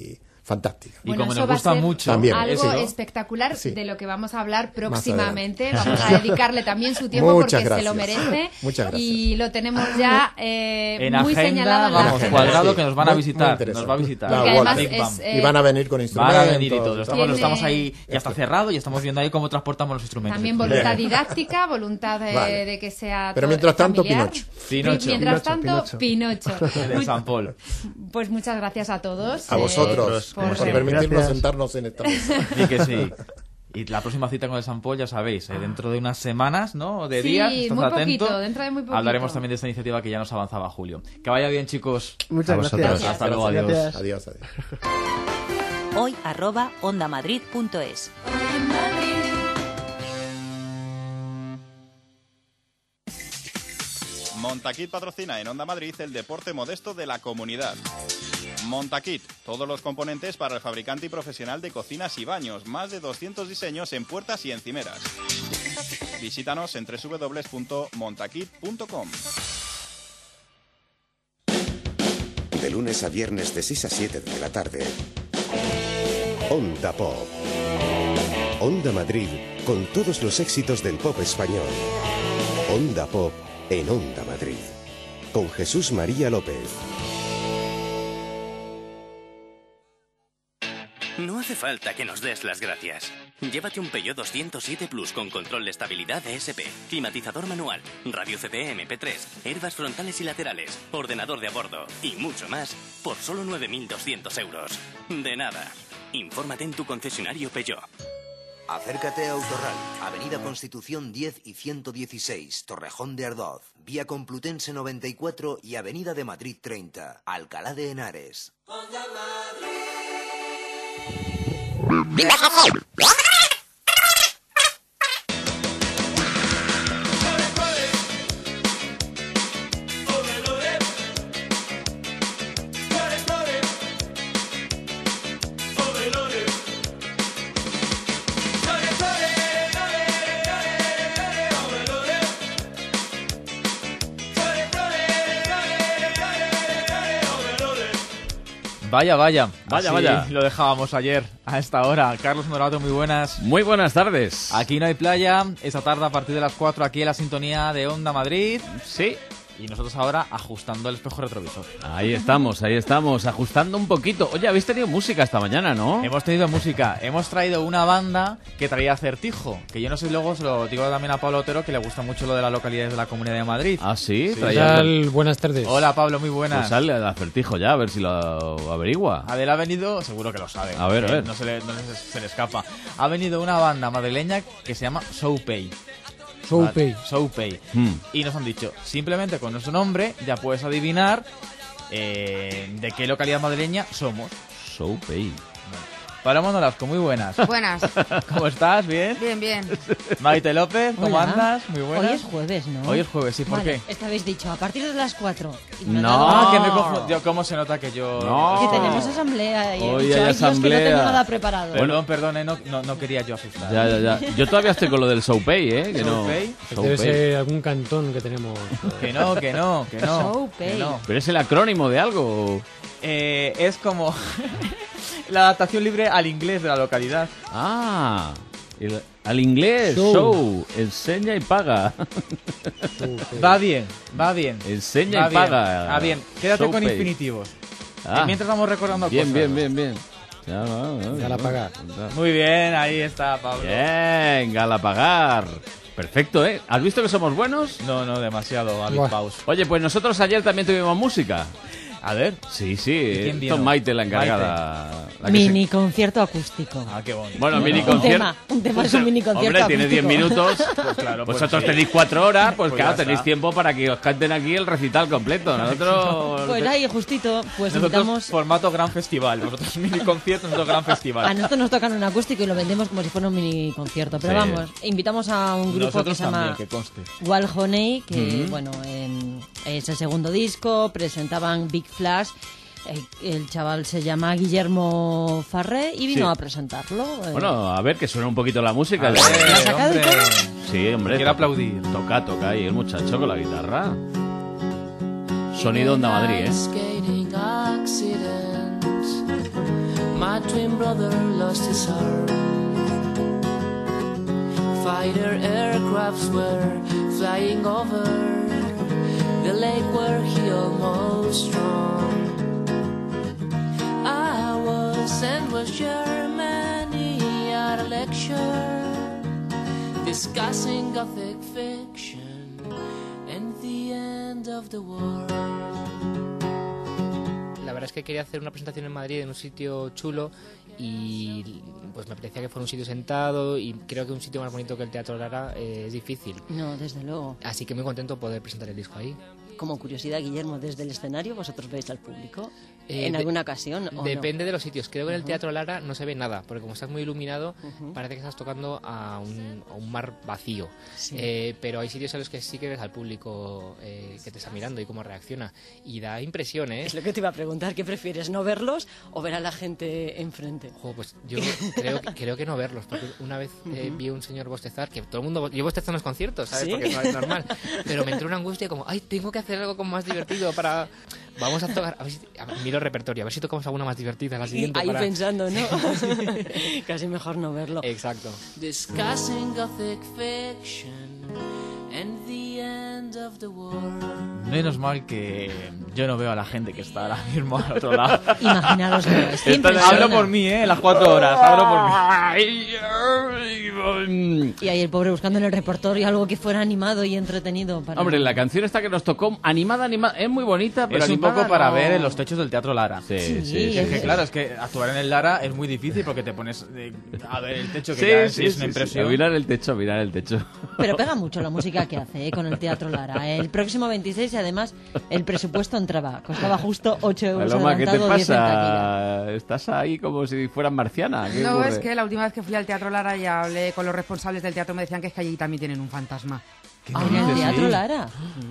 fantástica. Y Bueno, como eso nos va a gusta ser mucho También, algo sí. espectacular Sí. de lo que vamos a hablar Más próximamente. adelante. Vamos a dedicarle también su tiempo Muchas porque se lo gracias. merece. Muchas gracias. Y lo tenemos ya eh, en muy agenda, señalado en la vamos, agenda. cuadrado, Sí, que nos van a muy- muy visitar, interesante. nos va a visitar. La Porque Walter. además Big Bang. es, eh, Y van a venir con Van instrumentos. a venir y todo. Estamos, Tiene- estamos ahí, ya está cerrado y estamos viendo ahí cómo transportamos los instrumentos. También voluntad didáctica, voluntad de, Vale. de que sea Pero todo mientras tanto, familiar. Pinocho. Pinocho. Mientras Pinocho, tanto, Pinocho. de San Paul. Pues muchas gracias a todos. A eh, vosotros por- por permitirnos Gracias. sentarnos en esta mesa. Y que sí. Y la próxima cita con el San Paul, ya sabéis, eh, dentro de unas semanas, ¿no? O de Sí, días, estad muy atento. poquito, dentro de muy poquito. Hablaremos también de esta iniciativa que ya nos avanzaba Julio. Que vaya bien, chicos. Muchas A vosotros. gracias. Hasta luego, adiós. Gracias. Adiós, adiós. Hoy arroba ondamadrid punto es. Montaquit patrocina en Onda Madrid el deporte modesto de la comunidad. Montaquit, todos los componentes para el fabricante y profesional de cocinas y baños, más de doscientos diseños en puertas y encimeras. Visítanos en doble u doble u doble u punto montaquit punto com. De lunes a viernes de seis a siete de la tarde. Onda Pop. Onda Madrid con todos los éxitos del pop español. Onda Pop en Onda Madrid. Con Jesús María López. No hace falta que nos des las gracias. Llévate un Peugeot doscientos siete Plus con control de estabilidad E S P, climatizador manual, radio C D M P tres, airbags frontales y laterales, ordenador de a bordo y mucho más por solo nueve mil doscientos euros. De nada. Infórmate en tu concesionario Peugeot. Acércate a Autorral, Avenida Constitución diez y ciento dieciséis, Torrejón de Ardoz, Vía Complutense noventa y cuatro y Avenida de Madrid treinta, Alcalá de Henares. Vaya, vaya. Vaya, Así vaya. Lo dejábamos ayer a esta hora. Carlos Morato, muy buenas. Muy buenas tardes. Aquí no hay playa. Esta tarde a partir de las cuatro aquí en la sintonía de Onda Madrid. Sí. Y nosotros ahora ajustando el espejo retrovisor. Ahí estamos, ahí estamos, ajustando un poquito. Oye, habéis tenido música esta mañana, ¿no? Hemos tenido música. Hemos traído una banda que traía Acertijo. Que yo no sé, luego se lo digo también a Pablo Otero, que le gusta mucho lo de las localidades de la Comunidad de Madrid. Ah, sí, Sí. traía- ¿Qué tal? Buenas tardes. Hola, Pablo, muy buenas. Pues sale el acertijo ya, a ver si lo averigua. Adel ha venido, seguro que lo sabe. A ver, a Eh, ver. No, se le, no se, se le escapa. Ha venido una banda madrileña que se llama Soupay. Soupay. Vale, Soupay. Hmm. Y nos han dicho, simplemente con nuestro nombre ya puedes adivinar eh, de qué localidad madrileña somos. Soupay. Paloma Nolasco, muy buenas. Buenas. ¿Cómo estás? ¿Bien? Bien, bien. Maite López, ¿cómo Hola. andas? Muy buenas. Hoy es jueves, ¿no? Hoy es jueves, ¿sí? ¿Por Vale, qué? es que habéis dicho, a partir de las cuatro. Y No. notado- Ah, que me he confundido. ¿Cómo se nota que yo...? No. Que tenemos asamblea y he Hoy dicho, hay "Ay, Dios, que no asamblea". tengo nada preparado. Perdón, perdón, eh, no, no, no quería yo asustar. Ya, ya, ya. Yo todavía estoy con lo del Soupay, ¿eh? Que no. Soupay. Debe ser algún cantón que tenemos. Que no, que no, que no. Soupay. que no. ¿Pero es el acrónimo de algo? Eh, es como la adaptación libre al inglés de la localidad. Ah, el- al inglés, Show. show. Enseña y paga. Va bien, va bien. Enseña Va y bien. paga. Ah, bien. Quédate con Soupay. infinitivos. Ah. Eh, Mientras vamos recordando Bien, cosas. bien, bien, bien. Ya, va, va, Galapagar. va. Muy bien, ahí está, Pablo. Bien, Galapagar. Perfecto, ¿eh? ¿Has visto que somos buenos? No, no, demasiado, David Buah. Paus. Oye, pues nosotros ayer también tuvimos música. A ver. Sí, sí. quién vino? Esto es Maite la encargada. La que Mini concierto acústico. Ah, qué bonito. Bueno, mini Un concierto. tema, un tema es un mini concierto Hombre, tiene diez acústico. minutos. Pues claro, pues Vosotros sí. tenéis cuatro horas, pues, Pues claro, ya tenéis está. tiempo para que os canten aquí el recital completo. Nosotros. Pues ahí, justito, pues Nosotros invitamos... formato gran festival. Vosotros mini concierto, nosotros gran festival. A nosotros nos tocan un acústico y lo vendemos como si fuera un mini concierto. Pero Sí. vamos, invitamos a un grupo Nosotros que se llama también, que conste. Wild Honey, que Ujú. bueno, en- es el segundo disco, presentaban Big Flash. eh, El chaval se llama Guillermo Farré y vino Sí. a presentarlo. eh. Bueno, a ver, que suene un poquito la música. A ver, ¿Lo has sacado y hombre. todo? Sí, hombre. Quiero to- aplaudir. Toca, toca ahí el muchacho con la guitarra. Sonido Onda Madrid, ¿eh? Skating accident. My My twin brother lost his arm. Fighter aircrafts were flying over the lake where he almost drowned. I was in West Germany at a lecture discussing Gothic fiction and the end of the world. La verdad es que quería hacer una presentación en Madrid en un sitio chulo y pues me parecía que fuera un sitio sentado y creo que un sitio más bonito que el Teatro Lara eh, es difícil. No, desde luego. Así que muy contento poder presentar el disco ahí. Como curiosidad, Guillermo, desde el escenario, ¿vosotros veis al público? Eh, ¿En de- alguna ocasión o Depende no? de los sitios. Creo que en el Ujú. Teatro Lara no se ve nada, porque como estás muy iluminado, Ujú. parece que estás tocando a un, a un mar vacío. Sí. Eh, pero hay sitios en los que sí que ves al público eh, que te está mirando y cómo reacciona. Y da impresión, ¿eh? Es lo que te iba a preguntar, ¿qué prefieres, no verlos o ver a la gente enfrente? Jo, pues yo creo, que- creo que no verlos, porque una vez eh, Ujú. vi a un señor bostezar, que todo el mundo... Yo bostezo en los conciertos, ¿sabes? ¿Sí? Porque no es normal. Pero me entró una angustia como, ay, tengo que hacer algo como más divertido para... Vamos a tocar... A ver si, a ver, miro el repertorio, a ver si tocamos alguna más divertida la Y siguiente. ahí para- pensando, ¿no? Casi mejor no verlo. Exacto. Discussing Gothic fiction and the end of the world. Menos mal que yo no veo a la gente que está ahora mismo al otro lado. Imaginaros, no, es que Esto- impresiona. hablo por mí, ¿eh? Las cuatro horas, hablo por mí. Y ahí el pobre buscando en el repertorio algo que fuera animado y entretenido. Para... Hombre, la canción esta que nos tocó, animada, animada, es muy bonita, pero Es un animada poco para no- ver en los techos del Teatro Lara. Sí, sí, sí, Es que sí. claro, es que actuar en el Lara es muy difícil porque te pones eh, a ver el techo que Sí, ya es, sí, es sí, una sí. impresión. A mirar el techo, a mirar el techo. Pero pega mucho la música que hace, ¿eh? Con el Teatro Lara. El próximo veintiséis y además el presupuesto entraba. Costaba justo ocho euros Paloma, ¿qué te adelantado, diez en taquilla. pasa? Estás ahí como si fueras marciana. ¿Qué No, ocurre? es que la última vez que fui al Teatro Lara y hablé con los responsables del teatro me decían que es que allí también tienen un fantasma. Ah, ¿en el Teatro Lara?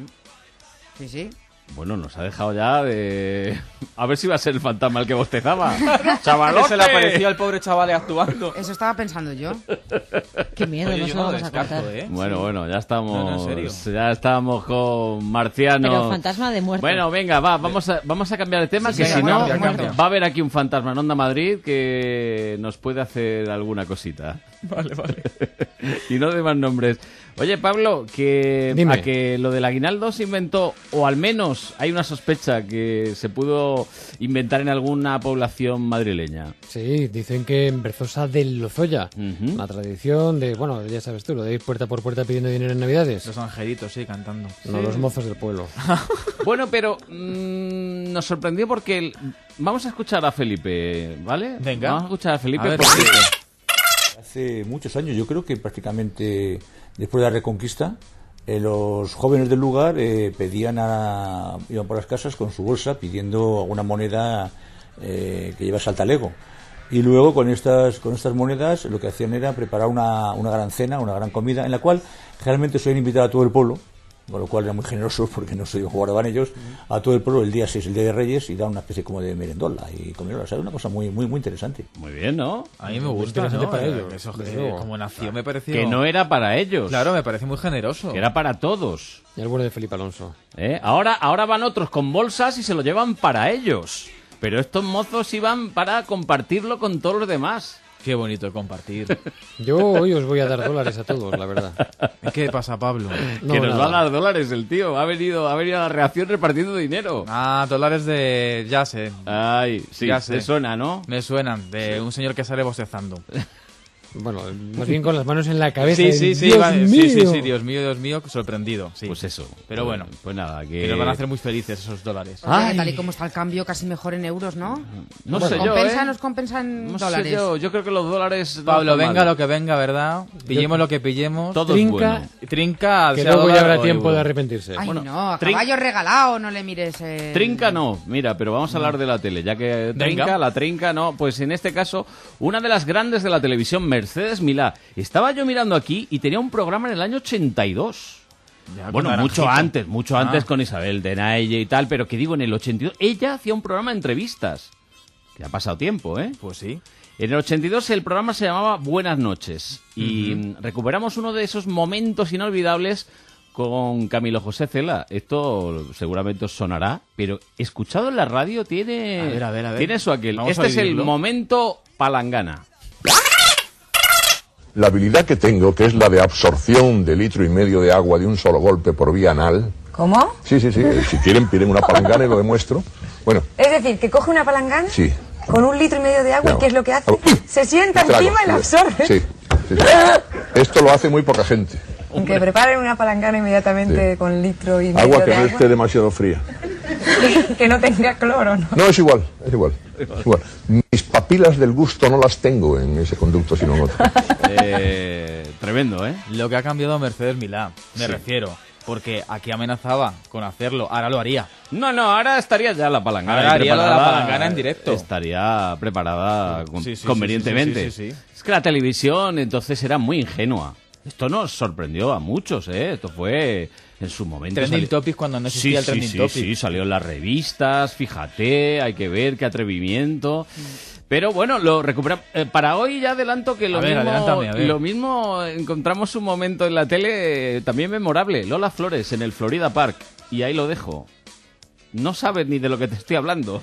Sí, sí. Bueno, nos ha dejado ya de... A ver si va a ser el fantasma el que bostezaba. ¡Chavalote! Que se le aparecía al pobre chaval actuando. Eso estaba pensando yo. Qué miedo, Oye, no yo se no lo lo vamos a descarto, contar. ¿eh? Bueno, bueno, ya estamos... No, no, en serio. Ya estamos con marcianos. Pero fantasma de muerto. Bueno, venga, va, vamos a, vamos a cambiar de tema, Sí, que sí, si no, cambia, cambia. va a haber aquí un fantasma en Onda Madrid que nos puede hacer alguna cosita. Vale, vale. Y no de más nombres. Oye, Pablo, que Dime. a que lo del aguinaldo se inventó, o al menos hay una sospecha que se pudo inventar en alguna población madrileña. Sí, dicen que en Berzosa del Lozoya, la tradición de, bueno, ya sabes tú, lo de ir puerta por puerta pidiendo dinero en Navidades. Los angelitos, sí, cantando. No, los mozos del pueblo. Bueno, pero mm, nos sorprendió porque el- vamos a escuchar a Felipe, ¿vale? Venga. Vamos a escuchar a Felipe A ver, porque... Felipe. Hace muchos años, yo creo que prácticamente después de la Reconquista, eh, los jóvenes del lugar eh, pedían a, iban por las casas con su bolsa pidiendo alguna moneda eh, que llevase al talego. Y luego con estas con estas monedas lo que hacían era preparar una, una gran cena, una gran comida, en la cual generalmente suelen invitar a todo el pueblo, con lo cual eran muy generosos porque no se guardaban ellos, a todo el pueblo el día seis, el día de Reyes, y daban una especie como de merendola y comieron, o sea, una cosa muy muy muy interesante. Muy bien, ¿no? A mí me gusta, interesante ¿no? para Eh, ellos, que eso, desde eh, luego. como nació me pareció... Que no era para ellos. Claro, me parece muy generoso. Que era para todos. Y el bueno de Felipe Alonso. ¿Eh? Ahora, ahora van otros con bolsas y se lo llevan para ellos. Pero estos mozos iban para compartirlo con todos los demás. Qué bonito compartir. Yo hoy os voy a dar dólares a todos, la verdad. ¿Qué pasa, Pablo? No, que nos nada. va a dar dólares el tío. Ha venido, ha venido a la reacción repartiendo dinero. Ah, dólares de... ya sé. Ay, sí, Ya te sé. suena, ¿no? Me suenan, de un señor que sale bostezando. Bueno, más bien con las manos en la cabeza. Sí, de, sí, sí, Dios va- sí, mío. sí, sí, Dios mío, Dios mío, sorprendido. Sí. Pues eso. Pero bueno, Pues nada, que... que nos van a hacer muy felices esos dólares. Oye, tal y como está el cambio, casi mejor en euros, ¿no? No ¿Nos sé yo, compensa, ¿eh? nos compensa en No sé dólares? yo, yo creo que los dólares... no Pablo, están venga mal. lo que venga, ¿verdad? Pillemos lo que pillemos. Todo es Trinca, bueno. Trinca, que sea luego ya dólar habrá o tiempo euro. de arrepentirse. Ay, Bueno, no, a trin- caballo regalado, no le mires... eh, Trinca no, mira, pero vamos a hablar de la tele, ya que trinca, Venga. la trinca no, pues en este caso, una de las grandes de la televisión, Mercedes Milá. Estaba yo mirando aquí y tenía un programa en el año ochenta y dos. Ya, Bueno, con mucho Naranjito. antes, mucho Ah. antes con Isabel de Naelle y tal, pero que digo, en el ochenta y dos, ella hacía un programa de entrevistas. Que ha pasado tiempo, ¿eh? Pues sí. En el ochenta y dos el programa se llamaba Buenas noches y Ujú. recuperamos uno de esos momentos inolvidables con Camilo José Cela. Esto seguramente os sonará, pero escuchado en la radio tiene, A ver, a ver, a ver. tiene eso aquel. Vamos Este a es el vivirlo. momento palangana. La habilidad que tengo, que es la de absorción de litro y medio de agua de un solo golpe por vía anal. ¿Cómo? Sí, sí, sí. Si quieren, piden una palangana y lo demuestro. Bueno, Es decir, que coge una palangana sí. con un litro y medio de agua No. y ¿qué es lo que hace? Se sienta Trago, encima y la sí. absorbe. Sí, sí, sí. Esto lo hace muy poca gente. Que preparen una palangana inmediatamente con litro y medio Agua que de no agua. esté demasiado fría. Que no tenga cloro, ¿no? No, es igual, es igual. Es igual. Mis papilas del gusto no las tengo en ese conducto, sino en otro. Eh, tremendo, ¿eh? Lo que ha cambiado Mercedes Milá, me Sí. refiero. Porque aquí amenazaba con hacerlo, ahora lo haría. No, no, ahora estaría ya la palangana. Ahora haría preparada, la palangana en directo. Estaría preparada con- Sí, sí, convenientemente. sí, sí, sí, sí, sí. Es que la televisión entonces era muy ingenua. Esto nos sorprendió a muchos, ¿eh? Esto fue en su momento. Trending salió- topic cuando no existía sí, el trending sí, sí, topic. Sí, salió en las revistas, fíjate, hay que ver qué atrevimiento. Pero bueno, lo recuperamos. Eh, para hoy ya adelanto que lo A ver, mismo, adelántame, a ver. lo mismo encontramos un momento en la tele eh, también memorable. Lola Flores en el Florida Park. Y ahí lo dejo. No sabes ni de lo que te estoy hablando.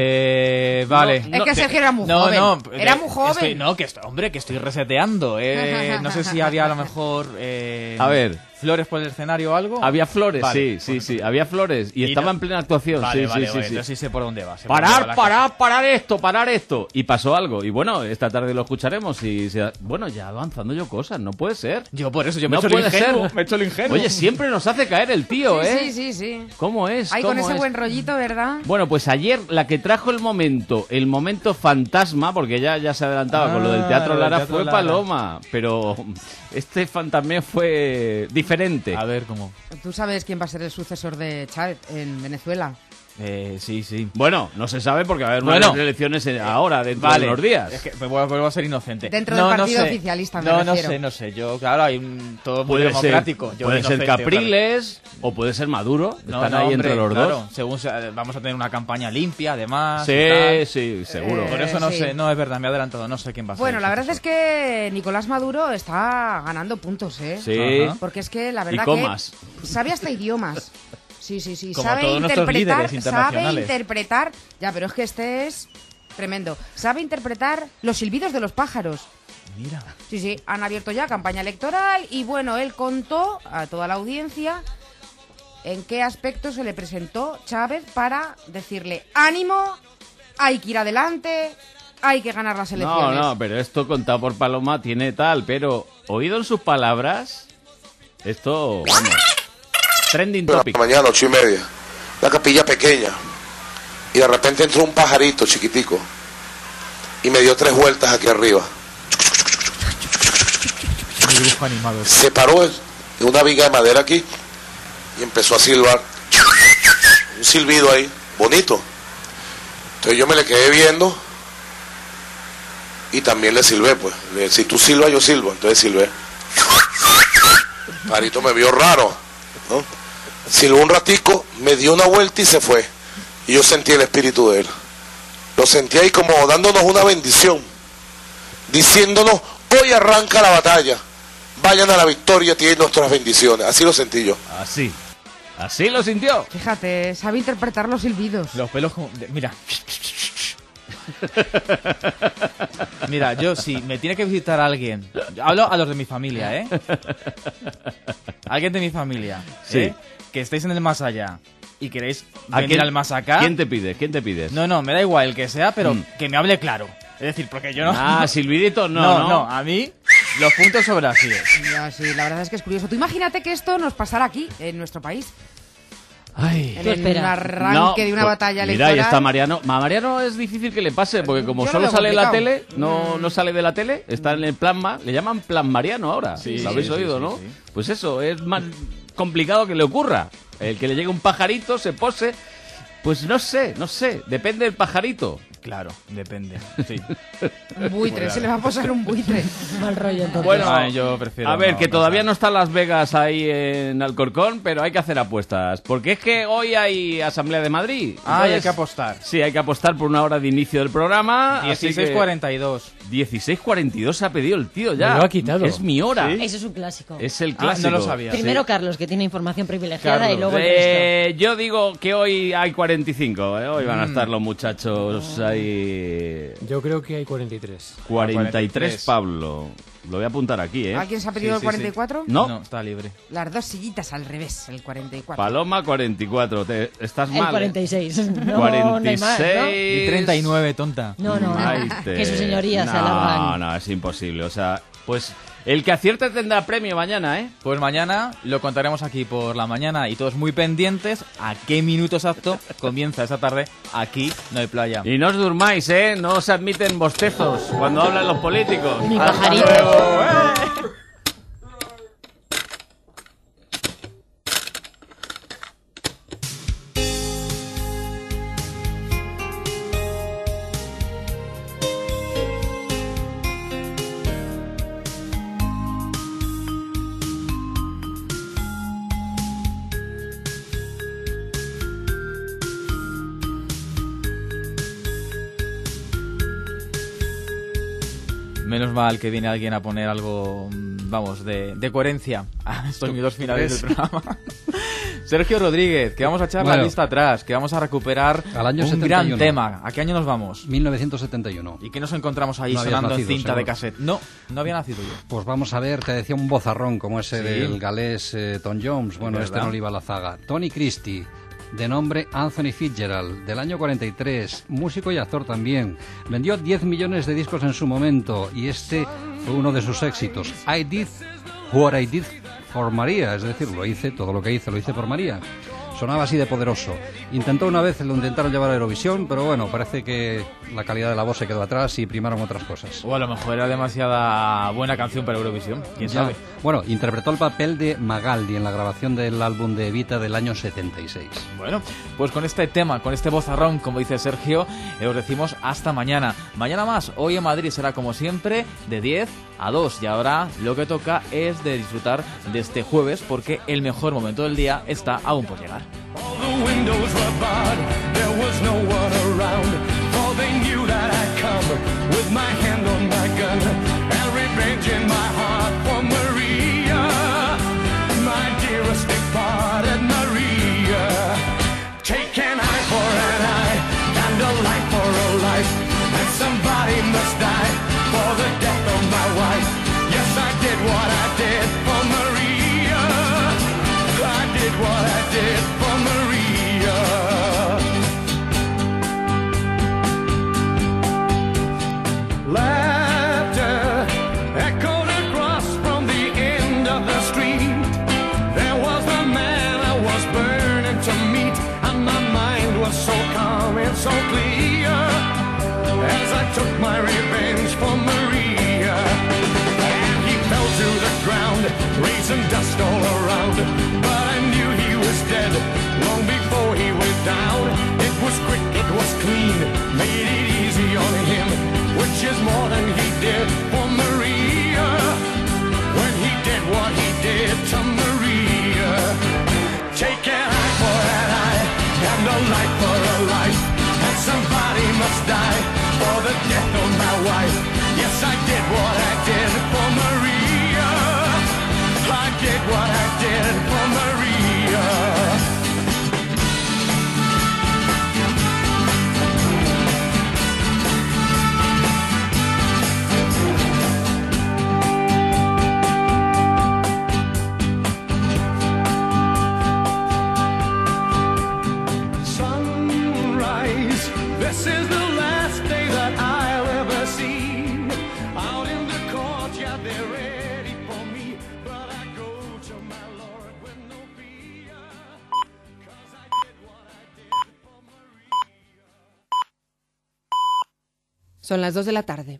Eh, vale. Es que Sergio era muy no, joven. No, Era eh, muy joven. estoy- no, que estoy, hombre, que estoy reseteando. Eh, no sé si había a lo mejor... eh, A ver. ¿Flores por el escenario o algo? Había flores, Vale, sí, sí, sí. Había flores. Y, Y estaba no- en plena actuación. Vale, sí, vale, sí, vale, sí, sí. entonces sí sé por dónde va. sé por dónde va Parar, la parar, parar esto, parar esto. Y pasó algo. Y bueno, esta tarde lo escucharemos. Y se- bueno, ya avanzando yo cosas. No puede ser. Yo por eso, yo me no he hecho el puede ingenuo, ser. me he hecho el ingenuo. Oye, siempre nos hace caer el tío, Sí, ¿eh? sí, sí, sí. ¿Cómo es? Ahí con ¿Cómo ese es? buen rollito, ¿verdad? Bueno, pues ayer la que trajo el momento, el momento fantasma, porque ya, ya se adelantaba con lo del Teatro Ah, lo del Lara, Teatro fue Lara. Paloma. Pero este fantasma fue diferente. A ver, ¿cómo? Tú sabes quién va a ser el sucesor de Chávez en Venezuela. Eh, sí, sí. Bueno, no se sabe porque va a haber Bueno. unas elecciones en- ahora, dentro Vale. de unos días. Es que me vuelvo, vuelvo a ser inocente. Dentro no, del no partido sé. oficialista, me No, refiero. no sé, no sé. Yo, claro, hay un, todo muy Puede ser, democrático. Yo puede ser inocente, claro. Capriles o puede ser Maduro. No, Están no, ahí hombre, entre los claro, dos. Según se- vamos a tener una campaña limpia, además. Sí, y tal. sí, seguro. Por eso no sí. sé, no es verdad, me he adelantado, no sé quién va a ser. Bueno, el la verdad es sucesor. que Nicolás Maduro está ganando puntos, ¿eh? Sí. Ajá. Porque es que la Y verdad comas. que sabe hasta idiomas. Sí, sí, sí. Como sabe todos nuestros interpretar, líderes sabe internacionales. interpretar. Ya, pero es que este es tremendo. Sabe interpretar los silbidos de los pájaros. Mira. Sí, sí, han abierto ya campaña electoral y bueno, él contó a toda la audiencia en qué aspecto se le presentó Chávez para decirle ánimo, hay que ir adelante, hay que ganar las No, elecciones. no, pero esto contado por Paloma tiene tal, pero oído en sus palabras, esto, vamos, trending topic. Mañana, ocho y media. La capilla pequeña. Y de repente entró un pajarito chiquitico. Y me dio tres vueltas aquí arriba. Un dibujo animado. Se paró en una viga de madera aquí. Y empezó a silbar. Un silbido ahí. Bonito. Entonces yo me le quedé viendo. Y también le silbé, pues. Le- Si tú silbas, yo silbo. Entonces silbé. El pajarito me vio raro, ¿no? Silbó un ratico, me dio una vuelta y se fue. Y yo sentí el espíritu de él. Lo sentí ahí como dándonos una bendición. Diciéndonos, hoy arranca la batalla. Vayan a la victoria, tienen nuestras bendiciones. Así lo sentí yo. Así, así lo sintió. Fíjate, sabe interpretar los silbidos. Los pelos como... de- mira. Mira, yo si me tiene que visitar alguien, hablo a los de mi familia, ¿eh? Alguien de mi familia, Sí. ¿eh? Que estéis en el más allá y queréis ¿A venir quién- al más acá. ¿Quién te pide? ¿Quién te pides? No, no, me da igual el que sea, pero Mm. que me hable claro. Es decir, porque yo no... Ah, silbidito, no, no, no. no, a mí los puntos sobre las sillas. Ya, sí, la verdad es que es curioso. Tú imagínate que esto nos pasara aquí, en nuestro país. Ay. En Tú el espera. arranque de una pues, batalla mira, electoral. ahí está Mariano. Ma- Mariano es difícil que le pase, porque como Yo lo solo veo sale en la complicado. tele, no, no sale de la tele, está en el plasma, le llaman Plan Mariano ahora. Sí, ¿Lo sí, habéis sí, oído, sí, no? sí. Pues eso, es más complicado que le ocurra. El que le llegue un pajarito, se pose, pues no sé, no sé, depende del pajarito. Claro, depende. Sí. Un buitre, se le va a posar un buitre. Mal rollo entonces. Bueno, Ah, yo prefiero a ver, no que todavía pensar. no está Las Vegas ahí en Alcorcón, pero hay que hacer apuestas. Porque es que hoy hay Asamblea de Madrid. Ah, y hay Entonces, que apostar. Sí, hay que apostar por una hora de inicio del programa. dieciséis cuarenta y dos. dieciséis cuarenta y dos se ha pedido el tío ya. Me lo ha quitado. Es mi hora. ¿Sí? Eso es un clásico. Es el Ah, clásico. no lo sabía. Primero Sí. Carlos, que tiene información privilegiada, Carlos, y luego el resto. eh, yo digo que hoy hay cuarenta y cinco. ¿eh? Hoy van a Mm. estar los muchachos ahí. Yo creo que hay cuarenta y tres. cuarenta y tres, cuarenta y tres. Pablo. Lo voy a apuntar aquí, ¿eh? ¿Alguien se ha pedido Sí, el sí, cuarenta y cuatro? No. No, está libre. Las dos sillitas al revés, el cuarenta y cuatro. Paloma cuarenta y cuatro. Te, estás El mal. cuarenta y seis. ¿eh? No, cuarenta no hay y más, ¿no? seis. Y treinta y nueve, tonta. No, no, no. Maite. Que su señoría se No, alargan. no, es imposible. O sea, pues el que acierte tendrá premio mañana, ¿eh? Pues mañana lo contaremos aquí por la mañana y todos muy pendientes a qué minuto exacto comienza esa tarde aquí No hay playa. Y no os durmáis, ¿eh? No se admiten bostezos cuando hablan los políticos. Ni Hasta pajaritos. luego, ¿eh? Menos mal que viene alguien a poner algo, mm, vamos, de, de coherencia a estos minutos finales del programa. Sergio Rodríguez, que vamos a echar Bueno. la vista atrás, que vamos a recuperar Al año un setenta y gran uno. tema. ¿A qué año nos vamos? mil novecientos setenta y uno. ¿Y qué nos encontramos ahí No habías sonando en nacido, cinta de seguro. cassette? No, no había nacido yo. Pues vamos a ver, te decía un bozarrón como ese Sí. del galés eh, Tom Jones. Bueno, ¿Verdad? este no le iba a la zaga. Tony Christie, de nombre Anthony Fitzgerald, del año cuarenta y tres, músico y actor también. Vendió diez millones de discos en su momento y este fue uno de sus éxitos. I did what I did for María, es decir, lo hice, todo lo que hice lo hice por María. Sonaba así de poderoso. Intentó una vez, lo intentaron llevar a Eurovisión, pero bueno, parece que la calidad de la voz se quedó atrás y primaron otras cosas. O a lo mejor era demasiada buena canción para Eurovisión, quién Ya. sabe. Bueno, interpretó el papel de Magaldi en la grabación del álbum de Evita del año setenta y seis. Bueno, pues con este tema, con este bozarrón, como dice Sergio, eh, os decimos hasta mañana. Mañana más, hoy en Madrid será como siempre de diez a dos. Y ahora lo que toca es de disfrutar de este jueves porque el mejor momento del día está aún por llegar. All the windows were barred, there was no one around, for they knew that I'd come with my hand on my gun, and revenge in my heart for Maria, my dearest departed Maria. Take an eye for an eye, and a life for a life, and somebody must die for the death of my wife. Yes, I did what I did for Maria, I did what I did for Maria. Laughter echoed across from the end of the street. There was the man I was burning to meet, and my mind was so calm and so clear as I took my revenge for Maria. And he fell to the ground, raising dust all around, but I knew he was dead long before he went down. It was quick, it was clean, made it easy on him, which is more than he did for Maria, when he did what he did to Maria. Take an eye for an eye, and a life for a life, and somebody must die for the death of my wife. Yes, I did what I did for Maria, I did what I did for Maria. Sunrise, this is the last day that I'll ever see. Out in the courtyard, they're ready for me, but I go to my Lord with no fear, 'cause I did what I did for Maria. Son las dos de la tarde.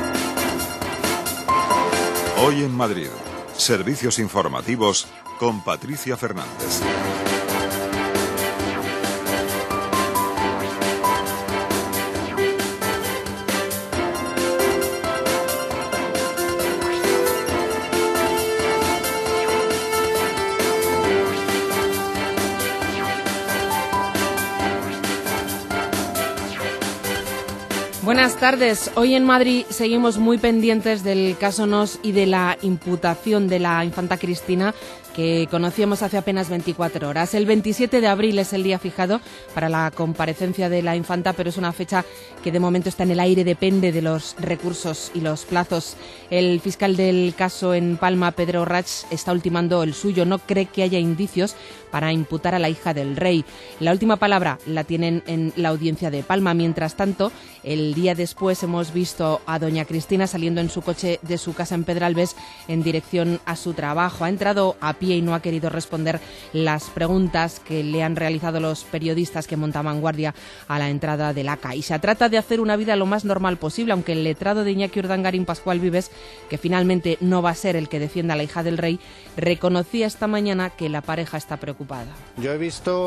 Hoy en Madrid, servicios informativos con Patricia Fernández. Buenas tardes. Hoy en Madrid seguimos muy pendientes del caso Nos y de la imputación de la infanta Cristina que conocíamos hace apenas veinticuatro horas. El veintisiete de abril es el día fijado para la comparecencia de la infanta, pero es una fecha que de momento está en el aire, depende de los recursos y los plazos. El fiscal del caso en Palma, Pedro Rach, está ultimando el suyo. No cree que haya indicios para imputar a la hija del rey. La última palabra la tienen en la audiencia de Palma. Mientras tanto, el día después hemos visto a doña Cristina saliendo en su coche de su casa en Pedralbes en dirección a su trabajo. Ha entrado a pie y no ha querido responder las preguntas que le han realizado los periodistas que montaban guardia a la entrada de la Caixa. Trata de hacer una vida lo más normal posible, aunque el letrado de Iñaki Urdangarín, Pascual Vives, que finalmente no va a ser el que defienda a la hija del rey, reconocía esta mañana que la pareja está preocupada. Yo he visto